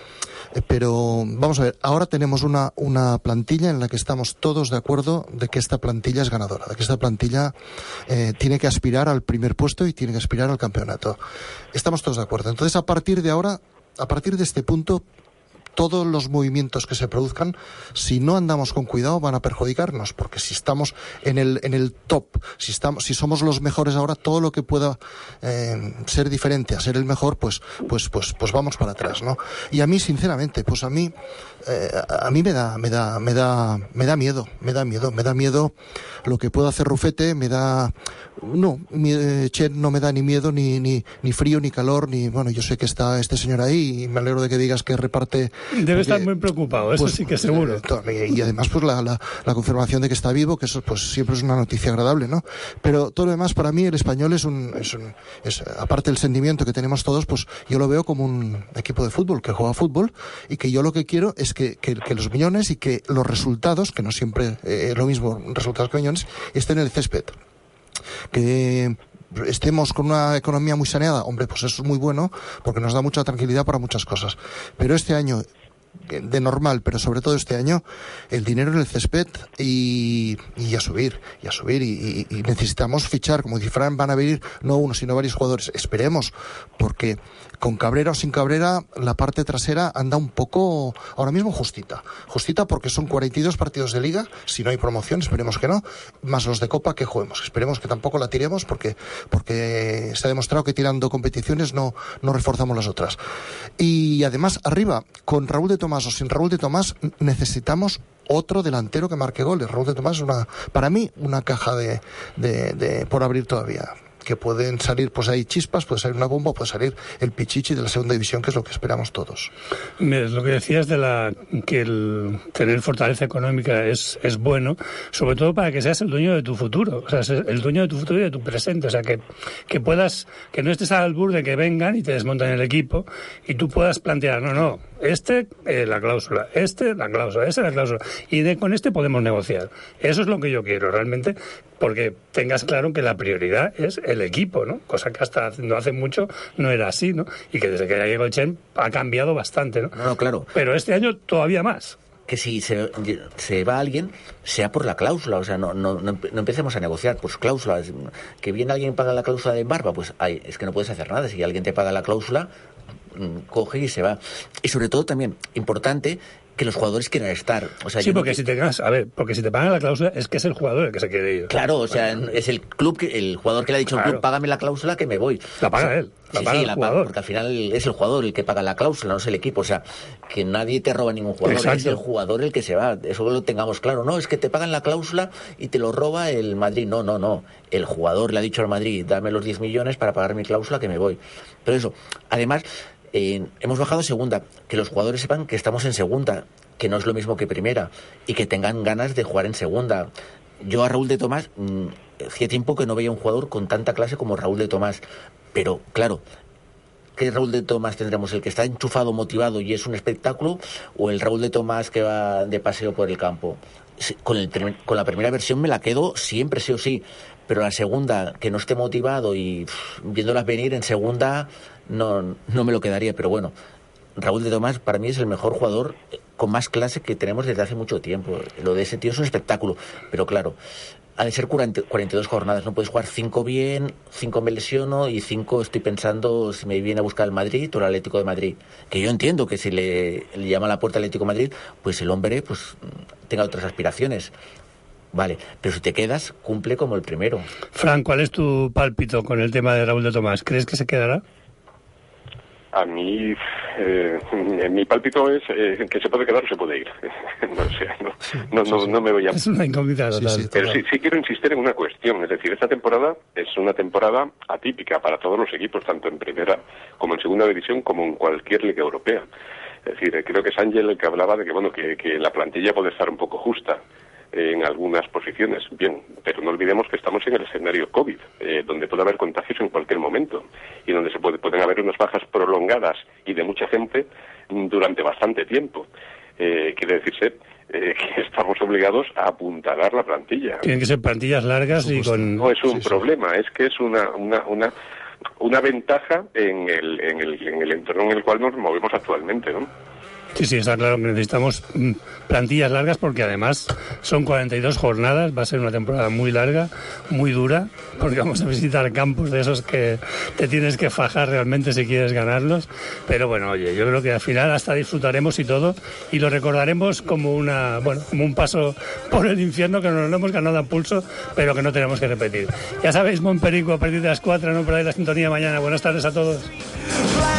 Pero vamos a ver, ahora tenemos una, una plantilla en la que estamos todos de acuerdo de que esta plantilla es ganadora, de que esta plantilla eh, tiene que aspirar al primer puesto y tiene que aspirar al campeonato. Estamos todos de acuerdo. Entonces, a partir de ahora, a partir de este punto, todos los movimientos que se produzcan, si no andamos con cuidado, van a perjudicarnos, porque si estamos en el en el top, si estamos, si somos los mejores ahora, todo lo que pueda eh, ser diferente a ser el mejor, pues pues pues pues vamos para atrás, ¿no? Y a mí, sinceramente, pues a mí eh, a mí me da me da me da me da miedo, me da miedo, me da miedo lo que pueda hacer Rufete, me da no, mi, eh, Chen no me da ni miedo ni ni ni frío ni calor, ni bueno, yo sé que está este señor ahí y me alegro de que digas que reparte. Debe porque, estar muy preocupado, eso pues, sí que seguro. Eh, y además pues la, la la confirmación de que está vivo, que eso pues siempre es una noticia agradable, ¿no? Pero todo lo demás, para mí el Español es un, es un es, aparte del sentimiento que tenemos todos, pues yo lo veo como un equipo de fútbol que juega fútbol y que yo lo que quiero es que, que, que los millones y que los resultados, que no siempre es eh, lo mismo resultados que millones, estén en el césped. Que estemos con una economía muy saneada, hombre, pues eso es muy bueno porque nos da mucha tranquilidad para muchas cosas. Pero este año, de normal, pero sobre todo este año, el dinero en el césped y, y a subir, y a subir, y, y, y necesitamos fichar, como dice Fran, van a venir no uno, sino varios jugadores, esperemos, porque con Cabrera o sin Cabrera, la parte trasera anda un poco, ahora mismo justita, justita porque son cuarenta y dos partidos de Liga, si no hay promoción, esperemos que no, más los de Copa que juguemos, esperemos que tampoco la tiremos porque, porque se ha demostrado que tirando competiciones no, no reforzamos las otras. Y además, arriba, con Raúl de Tomás o sin Raúl de Tomás, necesitamos otro delantero que marque goles. Raúl de Tomás es una, para mí, una caja de, de, de por abrir todavía. Que pueden salir, pues hay chispas, puede salir una bomba, puede salir el pichichi de la segunda división, que es lo que esperamos todos. Lo que decías de la que el tener fortaleza económica es, es bueno, sobre todo para que seas el dueño de tu futuro, o sea, el dueño de tu futuro y de tu presente, o sea, que, que puedas, que no estés al borde de que vengan y te desmontan el equipo y tú puedas plantear, no, no, este, eh, la cláusula, este, la cláusula, este, la cláusula, y de con este podemos negociar. Eso es lo que yo quiero realmente, porque tengas claro que la prioridad es el equipo, ¿no? Cosa que hasta no hace mucho no era así, ¿no? Y que desde que ya llegó el Chen ha cambiado bastante, ¿no? No, no, claro. Pero este año todavía más. Que si se, se va alguien, sea por la cláusula, o sea, no, no, no, no empecemos a negociar, pues cláusulas, que viene alguien y paga la cláusula de barba, pues ay, es que no puedes hacer nada, si alguien te paga la cláusula, coge y se va. Y sobre todo también, importante, que los jugadores quieran estar. O sea, sí, porque no... si te ganas, a ver, porque si te pagan la cláusula es que es el jugador el que se quiere ir. Claro, o sea, bueno, es el club, que, el jugador que le ha dicho al claro. club, págame la cláusula que me voy. La paga o sea, él, la sí, paga sí, el la jugador. Paga, porque al final es el jugador el que paga la cláusula, no es el equipo. O sea, que nadie te roba ningún jugador, Exacto. es el jugador el que se va. Eso lo tengamos claro. No, es que te pagan la cláusula y te lo roba el Madrid. No, no, no. El jugador le ha dicho al Madrid, dame los diez millones para pagar mi cláusula que me voy. Pero eso, además, eh, hemos bajado a segunda. Que los jugadores sepan que estamos en segunda, que no es lo mismo que primera, y que tengan ganas de jugar en segunda. Yo a Raúl de Tomás, mmm, hacía tiempo que no veía un jugador con tanta clase como Raúl de Tomás, pero claro, ¿qué Raúl de Tomás tendremos? ¿El que está enchufado, motivado y es un espectáculo, o el Raúl de Tomás que va de paseo por el campo? Con, el, con la primera versión me la quedo siempre, sí o sí, pero la segunda, que no esté motivado y pff, viéndolas venir en segunda, no, no me lo quedaría, pero bueno, Raúl de Tomás para mí es el mejor jugador con más clase que tenemos desde hace mucho tiempo. Lo de ese tío es un espectáculo, pero claro, ha de ser cuarenta, cuarenta y dos jornadas, no puedes jugar cinco bien, cinco me lesiono y cinco estoy pensando si me viene a buscar el Madrid o el Atlético de Madrid. Que yo entiendo que si le, le llama a la puerta el Atlético de Madrid, pues el hombre pues tenga otras aspiraciones. Vale, pero si te quedas, cumple como el primero. Fran, ¿cuál es tu pálpito con el tema de Raúl de Tomás? ¿Crees que se quedará? A mí, eh, mi pálpito es eh, que se puede quedar o se puede ir. no, o sea, no, no, no, no me voy a... Es una incógnita total. Sí, sí, pero sí, sí quiero insistir en una cuestión. Es decir, esta temporada es una temporada atípica para todos los equipos, tanto en primera como en segunda división, como en cualquier liga europea. Es decir, creo que es Ángel el que hablaba de que, bueno, que, que la plantilla puede estar un poco justa en algunas posiciones, bien, pero no olvidemos que estamos en el escenario COVID, eh, donde puede haber contagios en cualquier momento y donde se puede, pueden haber unas bajas prolongadas y de mucha gente durante bastante tiempo. Eh, quiere decirse eh, que estamos obligados a apuntalar la plantilla. Tienen que ser plantillas largas y con... No es un sí, problema, sí. es que es una... una, una una ventaja en el, en, el, en el entorno en el cual nos movemos actualmente, ¿no? Sí, sí, está claro que necesitamos plantillas largas porque además son cuarenta y dos jornadas, va a ser una temporada muy larga, muy dura, porque vamos a visitar campos de esos que te tienes que fajar realmente si quieres ganarlos, pero bueno, oye, yo creo que al final hasta disfrutaremos y todo, y lo recordaremos como una, bueno, como un paso por el infierno que nos lo hemos ganado a pulso, pero que no tenemos que repetir. Ya sabéis, Montperico, a partir de las cuatro, no perdáis la sintonía mañana. Buenas tardes a todos.